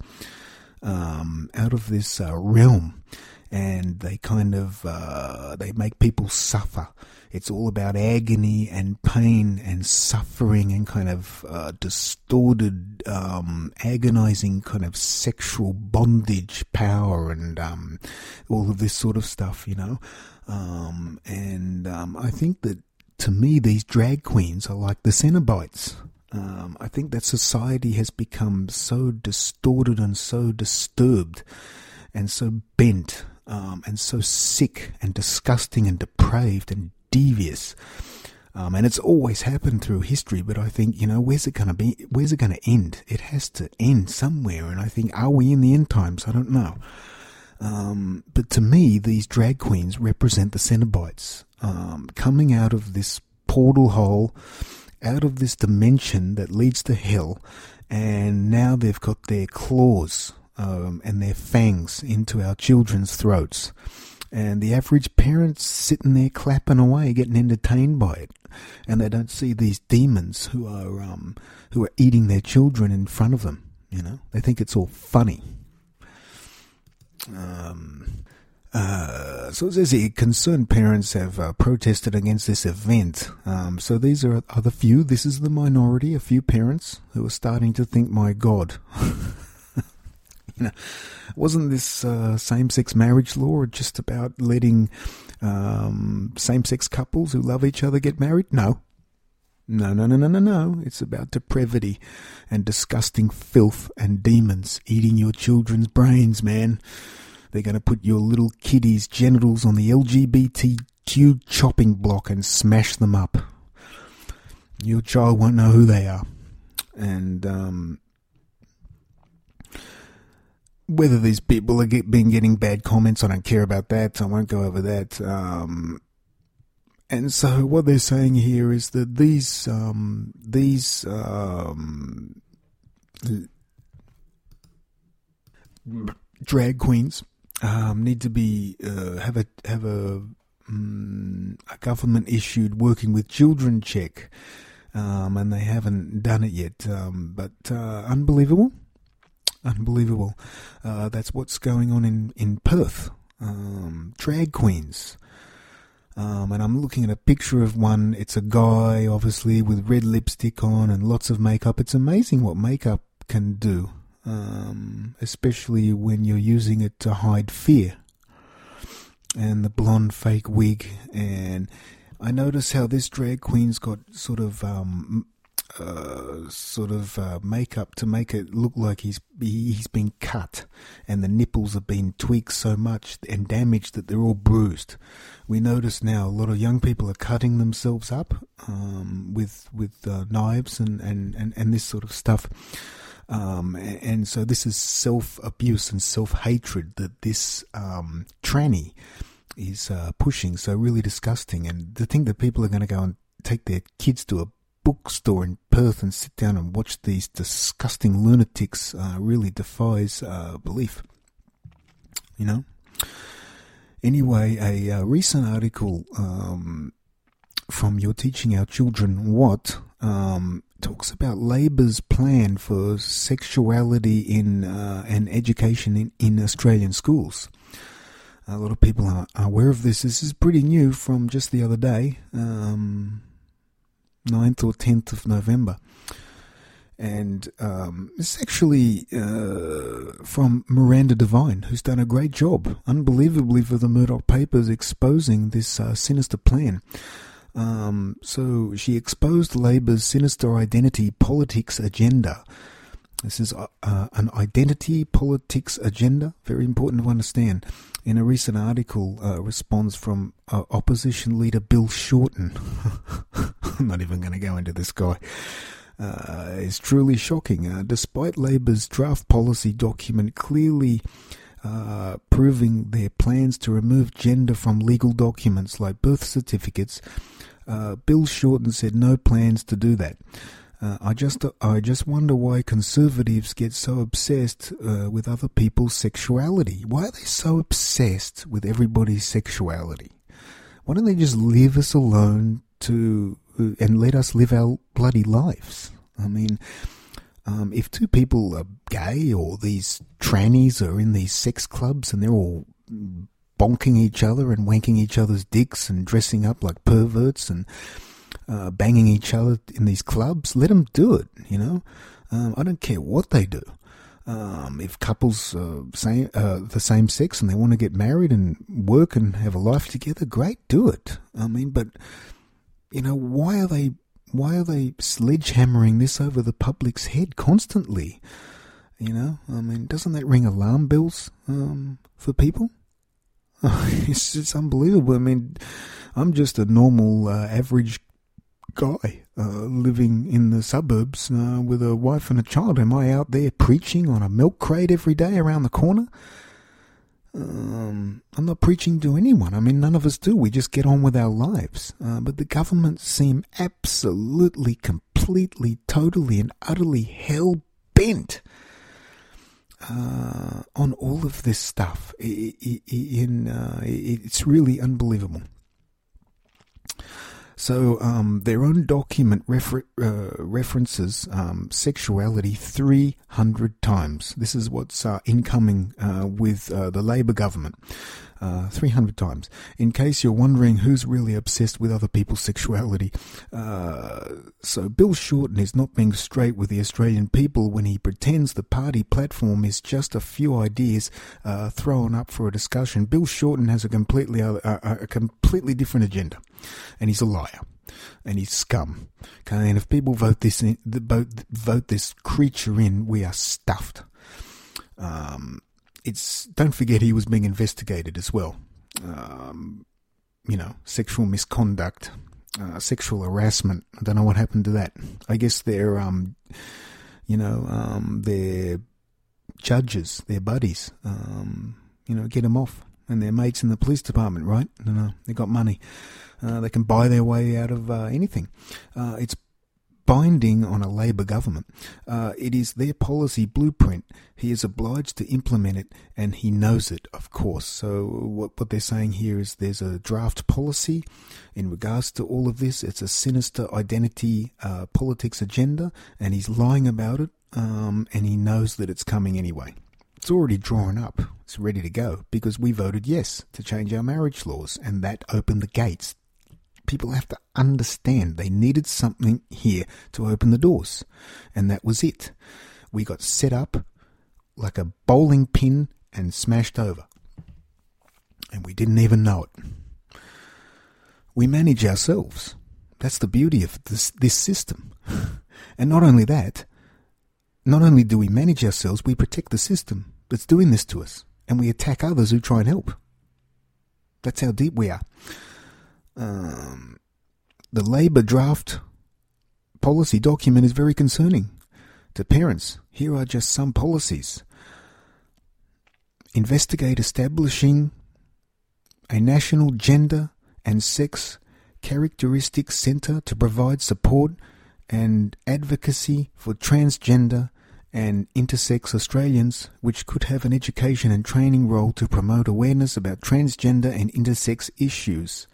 realm. And they they make people suffer. It's all about agony and pain and suffering and kind of distorted, agonizing kind of sexual bondage power and all of this sort of stuff, I think that, to me, these drag queens are like the Cenobites. I think that society has become so distorted and so disturbed and so bent and so sick and disgusting and depraved and devious. And it's always happened through history, but I think, where's it going to be? Where's it going to end? It has to end somewhere, and I think, are we in the end times? I don't know. But to me, these drag queens represent the Cenobites, coming out of this portal hole out of this dimension that leads to hell, and now they've got their claws and their fangs into our children's throats. And the average parent's sitting there clapping away, getting entertained by it, and they don't see these demons who are eating their children in front of them. You know, they think it's all funny. So it says here, concerned parents have protested against this event. So these are the few. This is the minority. A few parents who are starting to think, my God. You know, wasn't this same-sex marriage law just about letting same-sex couples who love each other get married? No. It's about depravity and disgusting filth and demons eating your children's brains, man. They're going to put your little kiddies' genitals on the LGBTQ chopping block and smash them up. Your child won't know who they are. And whether these people are been getting bad comments, I don't care about that. I won't go over that. And so what they're saying here is that these drag queens need to be have a government issued working with children check, and they haven't done it yet. But unbelievable. That's what's going on in Perth. Drag queens. And I'm looking at a picture of one. It's a guy, obviously, with red lipstick on and lots of makeup. It's amazing what makeup can do, especially when you're using it to hide fear. And the blonde fake wig. And I notice how this drag queen's got sort of makeup to make it look like he's been cut, and the nipples have been tweaked so much and damaged that they're all bruised. We notice now a lot of young people are cutting themselves up with knives and this sort of stuff. And so this is self-abuse and self-hatred that this tranny is pushing. So really disgusting. And to think that people are going to go and take their kids to a bookstore in Perth and sit down and watch these disgusting lunatics really defies belief. You know? Anyway, a recent article from You're Teaching Our Children What talks about Labor's plan for sexuality in and education in Australian schools. A lot of people are aware of this. This is pretty new from just the other day, 9th or 10th of November. And it's actually from Miranda Devine, who's done a great job, unbelievably, for the Murdoch papers exposing this sinister plan. So she exposed Labor's sinister identity politics agenda. This is an identity politics agenda, very important to understand. In a recent article, response from opposition leader Bill Shorten. I'm not even going to go into this guy. Is truly shocking. Despite Labor's draft policy document clearly proving their plans to remove gender from legal documents like birth certificates, Bill Shorten said no plans to do that. I just wonder why conservatives get so obsessed with other people's sexuality. Why are they so obsessed with everybody's sexuality? Why don't they just leave us alone and let us live our bloody lives? I mean, if two people are gay or these trannies are in these sex clubs and they're all bonking each other and wanking each other's dicks and dressing up like perverts and banging each other in these clubs, let them do it, you know. I don't care what they do. If couples the same sex and they want to get married and work and have a life together, great, do it. I mean, but you know, why are they sledgehammering this over the public's head constantly? You know, I mean, doesn't that ring alarm bells for people? It's unbelievable. I mean, I'm just a normal, average guy living in the suburbs with a wife and a child. Am I out there preaching on a milk crate every day around the corner? I'm not preaching to anyone. I mean, none of us do. We just get on with our lives. But the government seem absolutely, completely, totally, and utterly hell-bent on all of this stuff. It's really unbelievable. So their own document references sexuality 300 times. This is what's incoming with the Labour government. 300 times. In case you're wondering who's really obsessed with other people's sexuality, so Bill Shorten is not being straight with the Australian people when he pretends the party platform is just a few ideas thrown up for a discussion. Bill Shorten has a completely different agenda, and he's a liar, and he's scum. Okay, and if people vote this creature in, we are stuffed. Don't forget he was being investigated as well. Sexual misconduct, sexual harassment. I don't know what happened to that. I guess they're judges, their buddies, get them off. And their mates in the police department, right? No, they got money. They can buy their way out of anything. It's binding on a Labour government. It is their policy blueprint. He is obliged to implement it, and he knows it, of course. So what they're saying here is there's a draft policy in regards to all of this. It's a sinister identity politics agenda, and he's lying about it, and he knows that it's coming anyway. It's already drawn up. It's ready to go because we voted yes to change our marriage laws, and that opened the gates. People have to understand they needed something here to open the doors, and that was it. We got set up like a bowling pin and smashed over, and we didn't even know it. We manage ourselves. That's the beauty of this system. And not only that, not only do we manage ourselves, we protect the system that's doing this to us, and we attack others who try and help. That's how deep we are. The Labour draft policy document is very concerning to parents. Here are just some policies. Investigate establishing a national gender and sex characteristics centre to provide support and advocacy for transgender and intersex Australians, which could have an education and training role to promote awareness about transgender and intersex issues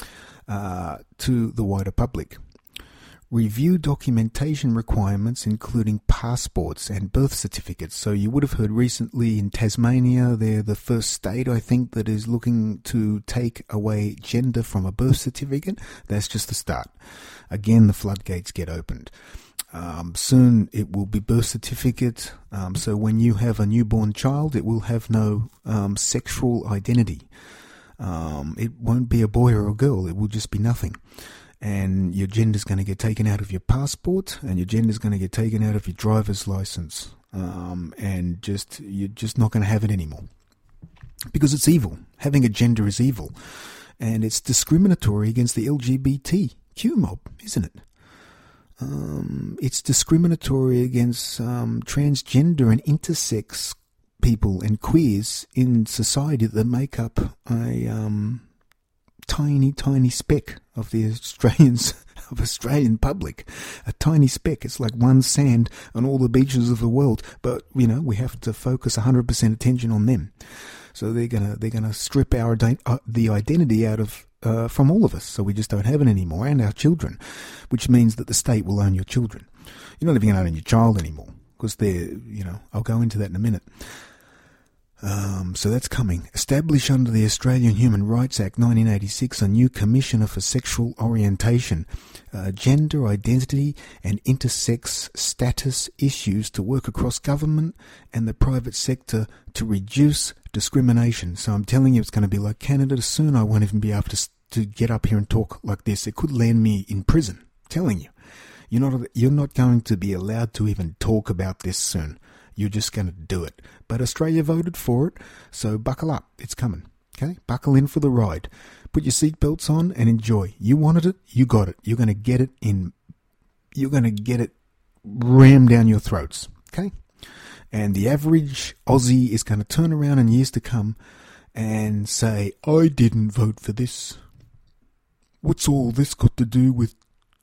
to the wider public. Review documentation requirements, including passports and birth certificates. So you would have heard recently in Tasmania, they're the first state, I think, that is looking to take away gender from a birth certificate. That's just the start. Again, the floodgates get opened. Soon it will be birth certificate. So when you have a newborn child, it will have no sexual identity. It won't be a boy or a girl. It will just be nothing. And your gender's going to get taken out of your passport, and your gender's going to get taken out of your driver's license. And you're just not going to have it anymore. Because it's evil. Having a gender is evil. And it's discriminatory against the LGBTQ mob, isn't it? It's discriminatory against transgender and intersex people and queers in society that make up a tiny speck of the Australian public. A tiny speck. It's like one sand on all the beaches of the world. But we have to focus 100% attention on them. So they're gonna strip the identity out of from all of us, so we just don't have it anymore, and our children, which means that the state will own your children. You're not even going to own your child anymore because I'll go into that in a minute. So that's coming. Establish under the Australian Human Rights Act 1986 a new Commissioner for Sexual Orientation, Gender Identity and Intersex Status issues to work across government and the private sector to reduce discrimination. So I'm telling you, it's going to be like Canada. Soon I won't even be able to get up here and talk like this. It could land me in prison. I'm telling you. You're not going to be allowed to even talk about this soon. You're just going to do it. But Australia voted for it, so buckle up. It's coming. Okay? Buckle in for the ride. Put your seatbelts on and enjoy. You wanted it, you got it. You're going to get it rammed down your throats. Okay? And the average Aussie is going to turn around in years to come and say, I didn't vote for this. What's all this got to do with,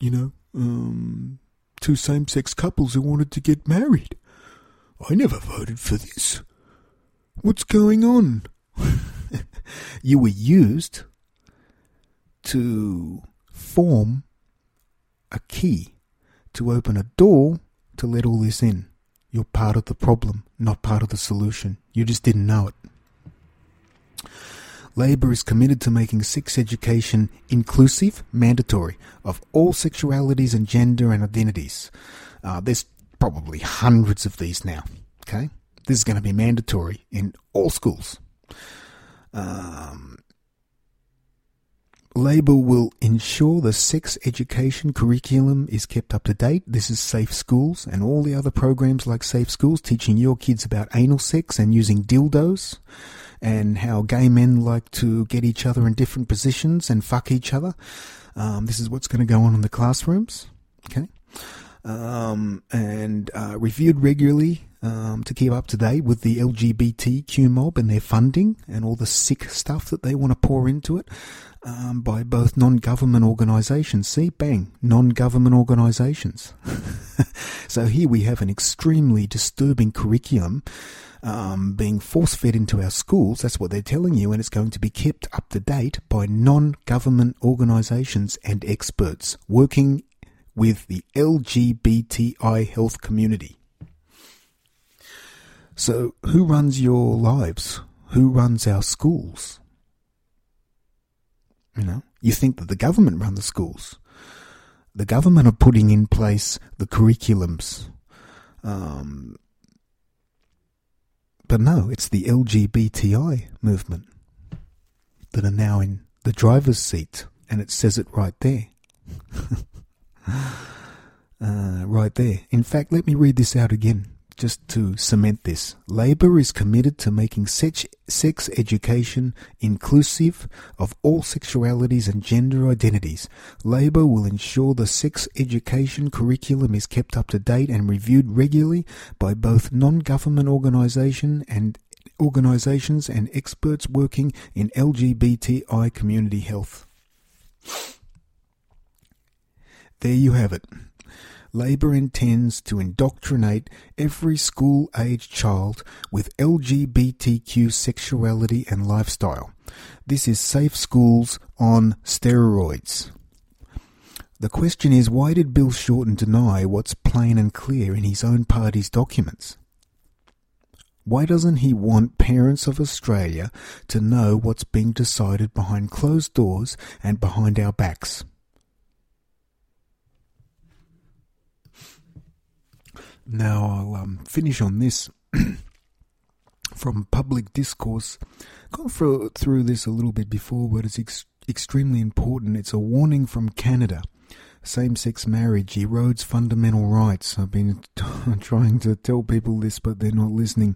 two same-sex couples who wanted to get married? I never voted for this. What's going on? You were used to form a key to open a door to let all this in. You're part of the problem, not part of the solution. You just didn't know it. Labor is committed to making sex education inclusive, mandatory, of all sexualities and gender and identities. There's probably hundreds of these now, okay? This is going to be mandatory in all schools. Labor will ensure the sex education curriculum is kept up to date. This is Safe Schools and all the other programs like Safe Schools, teaching your kids about anal sex and using dildos and how gay men like to get each other in different positions and fuck each other. This is what's going to go on in the classrooms, okay? And reviewed regularly to keep up to date with the LGBTQ mob and their funding and all the sick stuff that they want to pour into it by both non-government organisations. See, bang, non-government organisations. So here we have an extremely disturbing curriculum being force-fed into our schools. That's what they're telling you, and it's going to be kept up to date by non-government organisations and experts working with the LGBTI health community. So who runs your lives? Who runs our schools? You think that the government run the schools. The government are putting in place the curriculums. But no, it's the LGBTI movement that are now in the driver's seat, and it says it right there. Right there. In fact, let me read this out again, just to cement this. Labor is committed to making sex education inclusive of all sexualities and gender identities. Labor will ensure the sex education curriculum is kept up to date and reviewed regularly by both non-government organisations and experts working in LGBTI community health. There you have it. Labor intends to indoctrinate every school-aged child with LGBTQ sexuality and lifestyle. This is Safe Schools on steroids. The question is, why did Bill Shorten deny what's plain and clear in his own party's documents? Why doesn't he want parents of Australia to know what's being decided behind closed doors and behind our backs? Now I'll finish on this from Public Discourse. Gone through this a little bit before, but it's extremely important. It's a warning from Canada. Same-sex marriage erodes fundamental rights. I've been trying to tell people this, but they're not listening.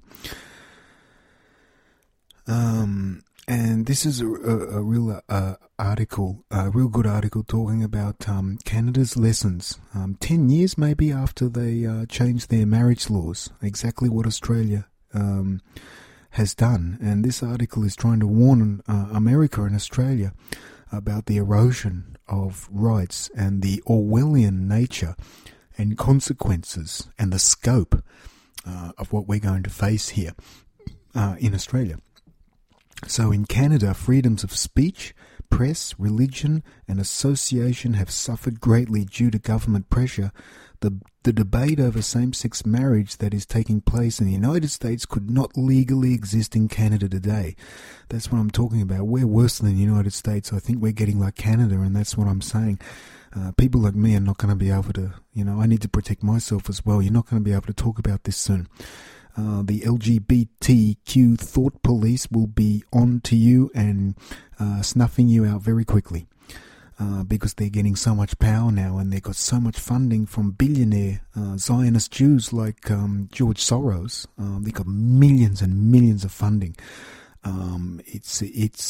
And this is a real article, a real good article talking about Canada's lessons. 10 years maybe after they changed their marriage laws, exactly what Australia has done. And this article is trying to warn America and Australia about the erosion of rights and the Orwellian nature and consequences and the scope of what we're going to face here in Australia. So in Canada, freedoms of speech, press, religion and association have suffered greatly due to government pressure. The debate over same-sex marriage that is taking place in the United States could not legally exist in Canada today. That's what I'm talking about. We're worse than the United States. I think we're getting like Canada, and that's what I'm saying. People like me are not going to be able to, I need to protect myself as well. You're not going to be able to talk about this soon. The LGBTQ thought police will be on to you and snuffing you out very quickly because they're getting so much power now, and they've got so much funding from billionaire Zionist Jews like George Soros. They've got millions and millions of funding. It's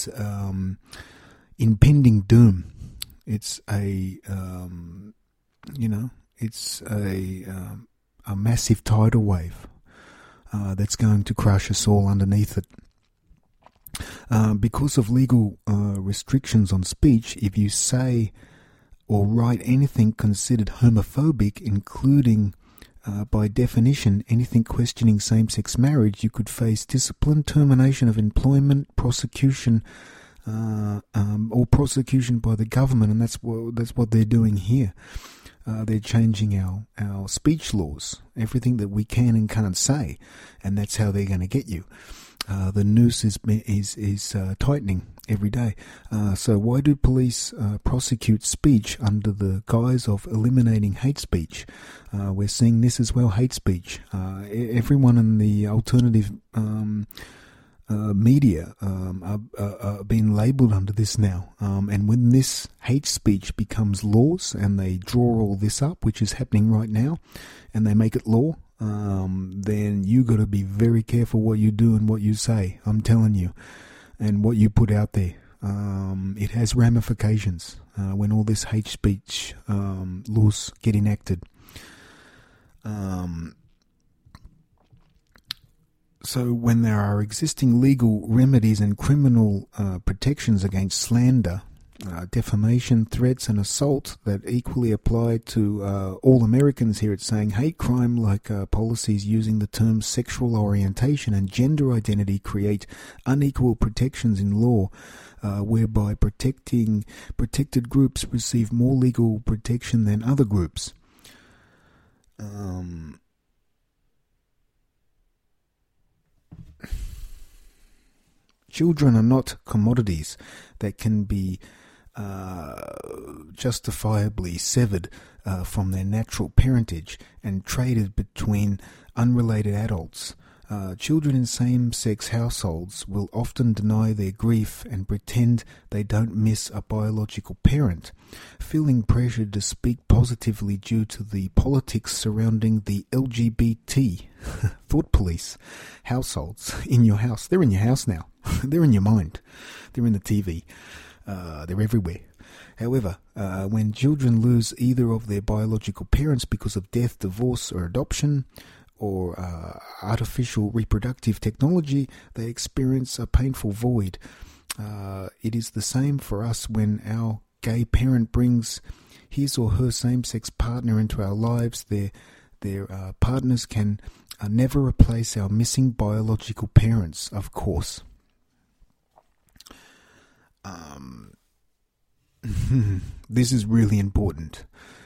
impending doom. It's a massive tidal wave that's going to crush us all underneath it. Because of legal restrictions on speech, if you say or write anything considered homophobic, including, by definition, anything questioning same-sex marriage, you could face discipline, termination of employment, prosecution, or prosecution by the government, and that's what they're doing here. They're changing our speech laws, everything that we can and can't say, and that's how they're going to get you. The noose is tightening every day. So why do police prosecute speech under the guise of eliminating hate speech? We're seeing this as well, hate speech. Everyone in the alternative media are being labelled under this now. And when this hate speech becomes laws and they draw all this up, which is happening right now, and they make it law, then you got to be very careful what you do and what you say. I'm telling you, and what you put out there. It has ramifications when all this hate speech laws get enacted. So when there are existing legal remedies and criminal protections against slander, defamation, threats and assault that equally apply to all Americans here, it's saying hate crime like policies using the terms sexual orientation and gender identity create unequal protections in law, whereby protected groups receive more legal protection than other groups. Children are not commodities that can be justifiably severed from their natural parentage and traded between unrelated adults. Children in same-sex households will often deny their grief and pretend they don't miss a biological parent, feeling pressured to speak positively due to the politics surrounding the LGBT thought police households in your house. They're in your house now. They're in your mind. They're in the TV. They're everywhere. However, when children lose either of their biological parents because of death, divorce, or adoption, or artificial reproductive technology, they experience a painful void. It is the same for us when our gay parent brings his or her same-sex partner into our lives. Their partners can never replace our missing biological parents, of course. This is really important.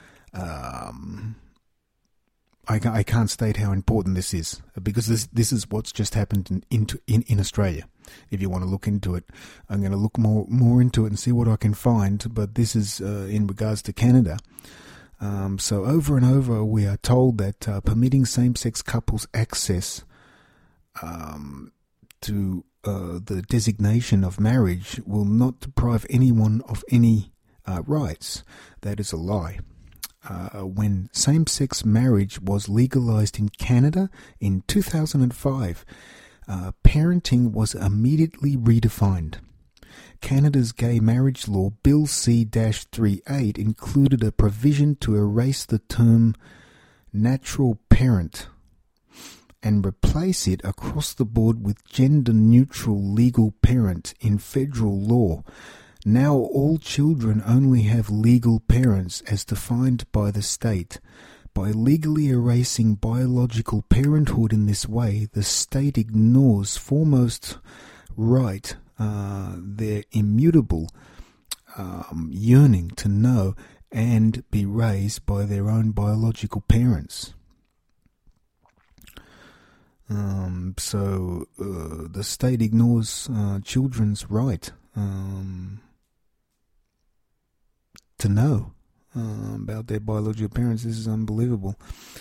I can't state how important this is, because this is what's just happened in Australia. If you want to look into it, I'm going to look more into it and see what I can find. But this is in regards to Canada. So over and over, we are told that permitting same-sex couples access to the designation of marriage will not deprive anyone of any rights. That is a lie. When same-sex marriage was legalized in Canada in 2005, parenting was immediately redefined. Canada's gay marriage law, Bill C-38, included a provision to erase the term natural parent and replace it across the board with gender-neutral legal parent in federal law. Now all children only have legal parents as defined by the state. By legally erasing biological parenthood in this way, the state ignores foremost right, their immutable yearning to know and be raised by their own biological parents. So the state ignores children's right to know about their biological parents. This is unbelievable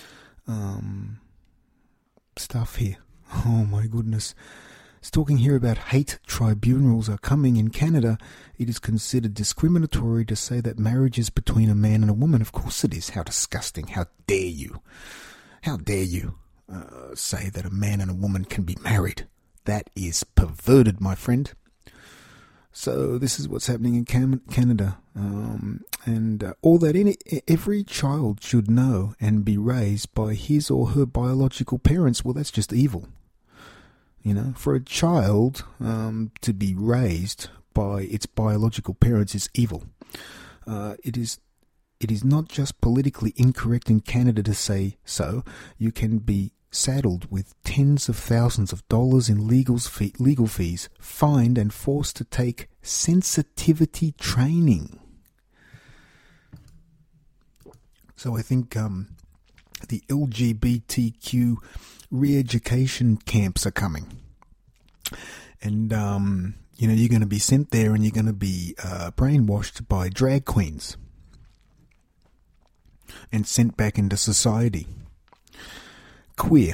stuff here. Oh my goodness. It's talking here about hate tribunals are coming in Canada. It is considered discriminatory to say that marriage is between a man and a woman. Of course it is. How disgusting. How dare you? How dare you say that a man and a woman can be married? That is perverted, my friend. So this is what's happening in Canada, and all that every child should know and be raised by his or her biological parents. Well, that's just evil. For a child to be raised by its biological parents is evil. It is not just politically incorrect in Canada to say so. You can be saddled with tens of thousands of dollars in legal fees, fined and forced to take sensitivity training. So I think the LGBTQ re-education camps are coming. And, you're going to be sent there and you're going to be brainwashed by drag queens and sent back into society. Queer.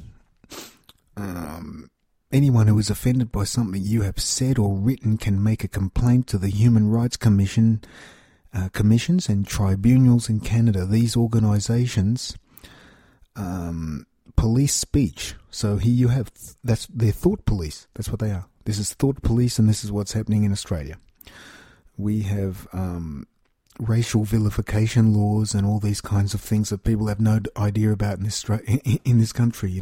Anyone who is offended by something you have said or written can make a complaint to the Human Rights Commission, commissions and tribunals in Canada. These organisations police speech. So here you have, they're thought police. That's what they are. This is thought police, and this is what's happening in Australia. We have racial vilification laws and all these kinds of things that people have no idea about in this country,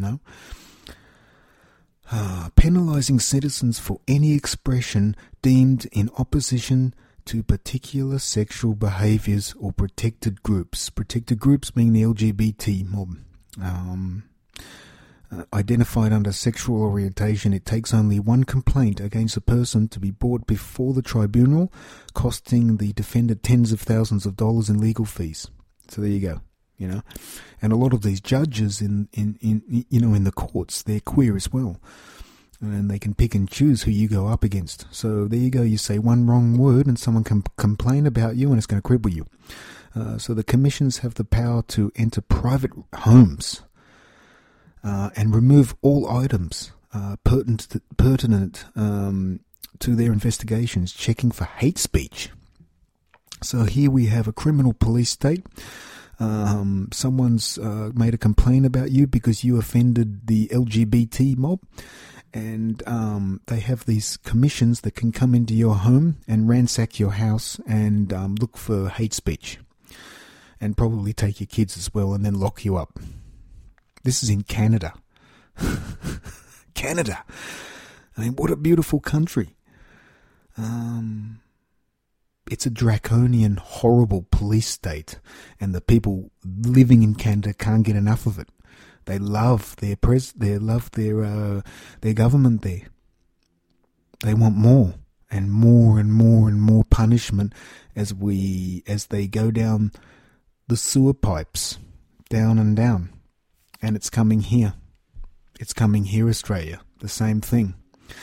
Penalising citizens for any expression deemed in opposition to particular sexual behaviours or protected groups. Protected groups being the LGBT mob. Identified under sexual orientation, it takes only one complaint against a person to be brought before the tribunal, costing the defendant tens of thousands of dollars in legal fees. So there you go, And a lot of these judges in the courts, they're queer as well. And they can pick and choose who you go up against. So there you go, you say one wrong word and someone can complain about you and it's going to cripple you. So the commissions have the power to enter private homes and remove all items pertinent to their investigations, checking for hate speech. So here we have a criminal police state. Someone's made a complaint about you because you offended the LGBT mob. And they have these commissions that can come into your home and ransack your house and look for hate speech. And probably take your kids as well and then lock you up. This is in Canada. Canada. I mean, what a beautiful country. It's a draconian, horrible police state. And the people living in Canada can't get enough of it. They love their government there. They want more and more and more and more punishment as they go down the sewer pipes, down and down. And it's coming here. It's coming here, Australia. The same thing.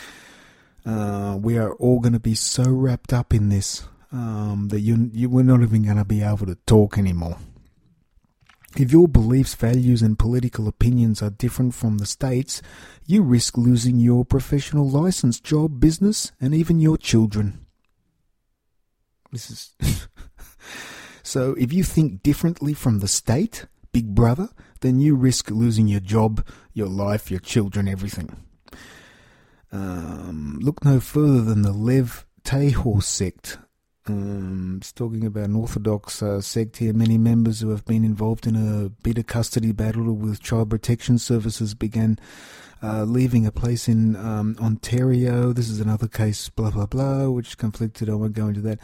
We are all going to be so wrapped up in this that we're not even going to be able to talk anymore. If your beliefs, values and political opinions are different from the state's, you risk losing your professional license, job, business and even your children. This is... So if you think differently from the state, Big Brother, then you risk losing your job, your life, your children, everything. Look no further than the Lev Tahor sect. It's talking about an Orthodox sect here. Many members who have been involved in a bitter custody battle with Child Protection Services began leaving a place in Ontario. This is another case, blah, blah, blah, which conflicted. I won't go into that.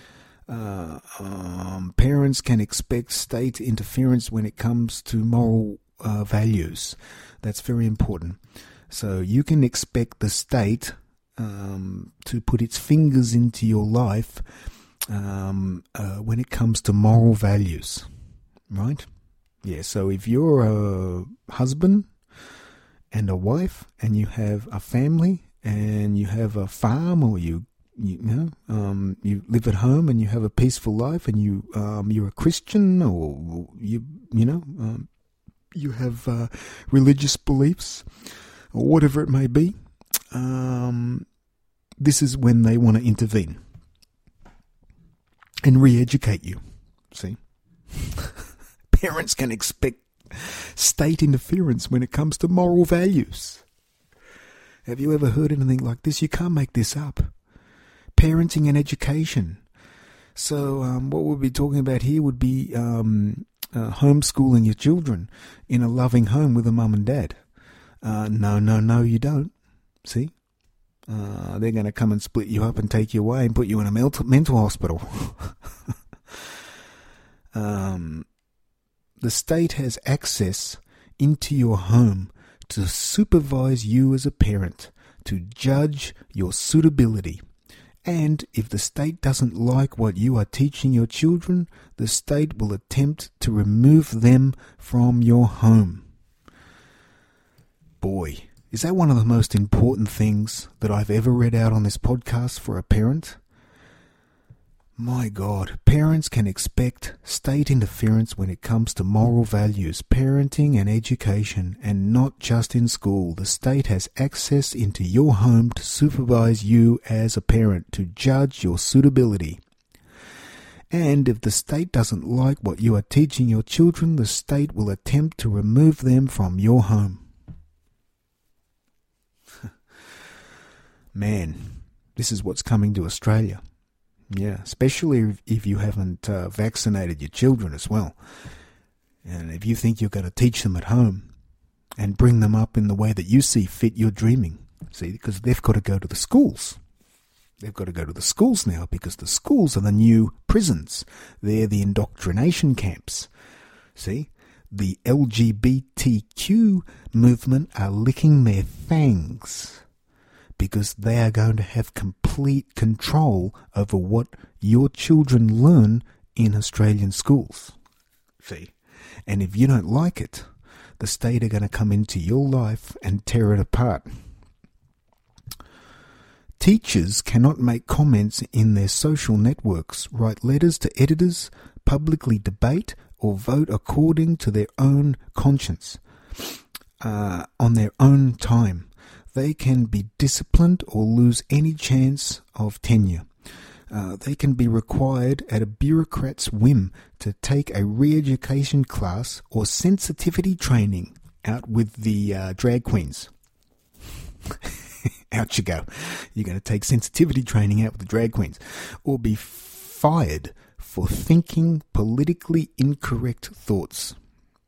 Parents can expect state interference when it comes to moral values. That's very important. So you can expect the state to put its fingers into your life when it comes to moral values, right? Yeah, so if you're a husband and a wife and you have a family and you have a farm or you live at home and you have a peaceful life and you're a Christian or you have religious beliefs or whatever it may be, this is when they want to intervene and re-educate you. See? Parents can expect state interference when it comes to moral values. Have you ever heard anything like this? You can't make this up. Parenting and education. So what we'll be talking about here would be homeschooling your children in a loving home with a mum and dad. No, you don't. See? They're going to come and split you up and take you away and put you in a mental hospital. The state has access into your home to supervise you as a parent, to judge your suitability. And if the state doesn't like what you are teaching your children, the state will attempt to remove them from your home. Boy, is that one of the most important things that I've ever read out on this podcast for a parent? My God, parents can expect state interference when it comes to moral values, parenting and education, and not just in school. The state has access into your home to supervise you as a parent, to judge your suitability. And if the state doesn't like what you are teaching your children, the state will attempt to remove them from your home. Man, this is what's coming to Australia. Yeah, especially if you haven't vaccinated your children as well. And if you think you're going to teach them at home and bring them up in the way that you see fit, you're dreaming. See, because they've got to go to the schools. They've got to go to the schools now because the schools are the new prisons. They're the indoctrination camps. See, the LGBTQ movement are licking their fangs, because they are going to have complete control over what your children learn in Australian schools. See? And if you don't like it, the state are going to come into your life and tear it apart. Teachers cannot make comments in their social networks, write letters to editors, publicly debate, or vote according to their own conscience, on their own time. They can be disciplined or lose any chance of tenure. They can be required at a bureaucrat's whim to take a re-education class or sensitivity training out with the drag queens. Out you go. You're going to take sensitivity training out with the drag queens. Or be fired for thinking politically incorrect thoughts.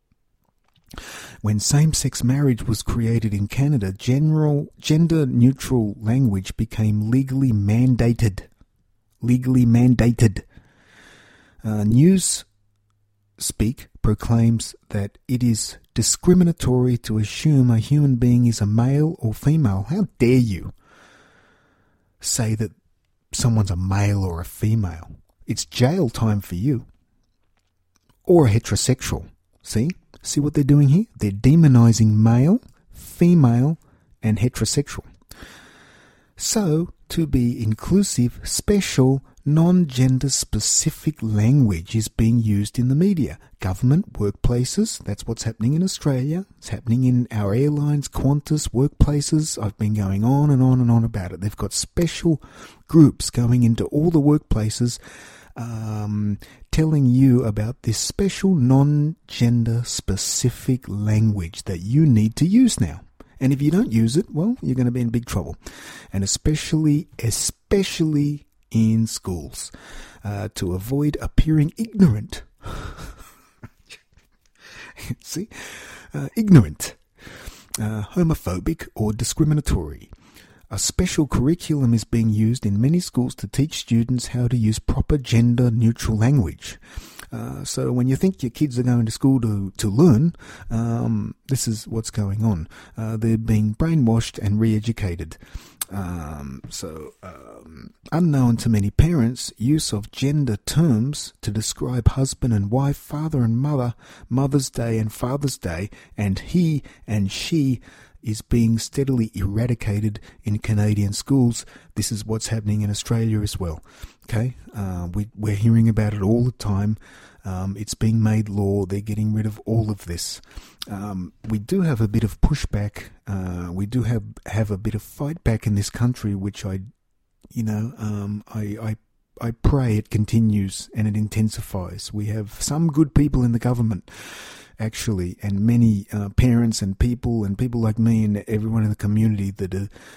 When same-sex marriage was created in Canada, gender-neutral language became legally mandated. Newspeak proclaims that it is discriminatory to assume a human being is a male or female. How dare you say that someone's a male or a female? It's jail time for you. Or a heterosexual. See what they're doing here? They're demonizing male, female, and heterosexual. So, to be inclusive, special, non-gender specific language is being used in the media. Government, workplaces, that's what's happening in Australia. It's happening in our airlines, Qantas, workplaces. I've been going on and on and on about it. They've got special groups going into all the workplaces, telling you about this special non-gender specific language that you need to use now. And if you don't use it, well, you're going to be in big trouble. And especially in schools, to avoid appearing ignorant. See? Ignorant, homophobic or discriminatory. A special curriculum is being used in many schools to teach students how to use proper gender-neutral language. So when you think your kids are going to school to learn, this is what's going on. They're being brainwashed and re-educated. Unknown to many parents, use of gender terms to describe husband and wife, father and mother, Mother's Day and Father's Day, and he and she is being steadily eradicated in Canadian schools. This is what's happening in Australia as well. Okay, we're hearing about it all the time. It's being made law. They're getting rid of all of this. We do have a bit of pushback. We do have a bit of fight back in this country, which I pray it continues and it intensifies. We have some good people in the government, actually, and many parents and people like me and everyone in the community that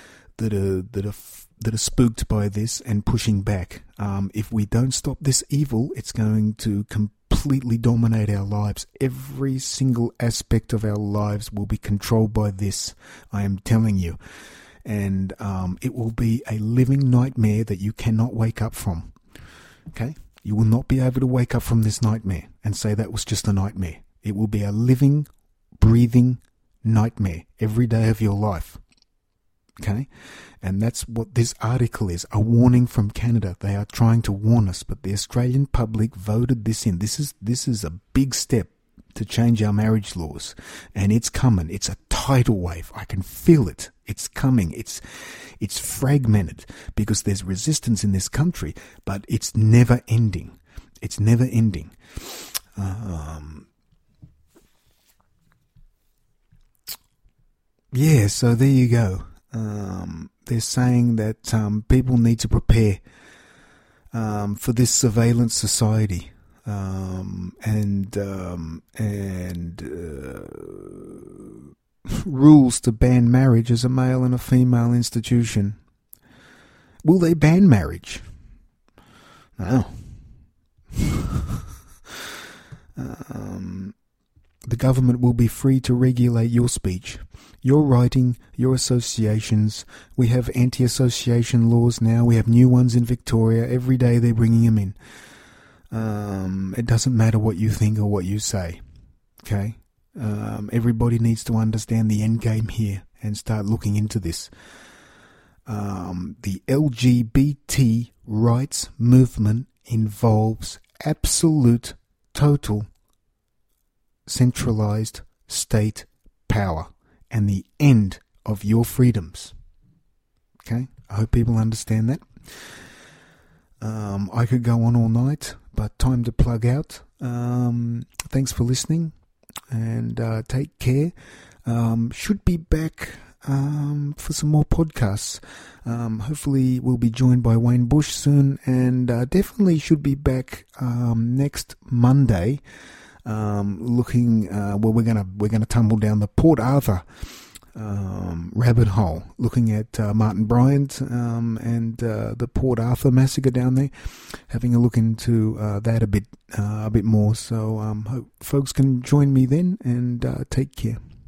are spooked by this and pushing back. If we don't stop this evil, it's going to completely dominate our lives. Every single aspect of our lives will be controlled by this, I am telling you. and it will be a living nightmare that you cannot wake up from. Okay? You will not be able to wake up from this nightmare and say that was just a nightmare. It will be a living, breathing nightmare every day of your life. Okay? And that's what this article is, a warning from Canada. They are trying to warn us, but the Australian public voted this in. This is a big step to change our marriage laws, and it's coming. It's a tidal wave. I can feel it. It's coming. It's fragmented because there's resistance in this country, but it's never ending. It's never ending. Yeah, so there you go. They're saying that people need to prepare for this surveillance society. And rules to ban marriage as a male and a female institution. Will they ban marriage? No. The government will be free to regulate your speech, your writing, your associations. We have anti-association laws now. We have new ones in Victoria. Every day they're bringing them in. It doesn't matter what you think or what you say. Okay? Everybody needs to understand the end game here and start looking into this. The LGBT rights movement involves absolute, total, centralized state power and the end of your freedoms. Okay? I hope people understand that. I could go on all night, but time to plug out. Thanks for listening, and take care. Should be back for some more podcasts. Hopefully we'll be joined by Wayne Bush soon, and definitely should be back next Monday. Looking well, we're gonna tumble down the Port Arthur rabbit hole, looking at Martin Bryant and the Port Arthur massacre down there, having a look into that a bit more. So hope folks can join me then, and take care.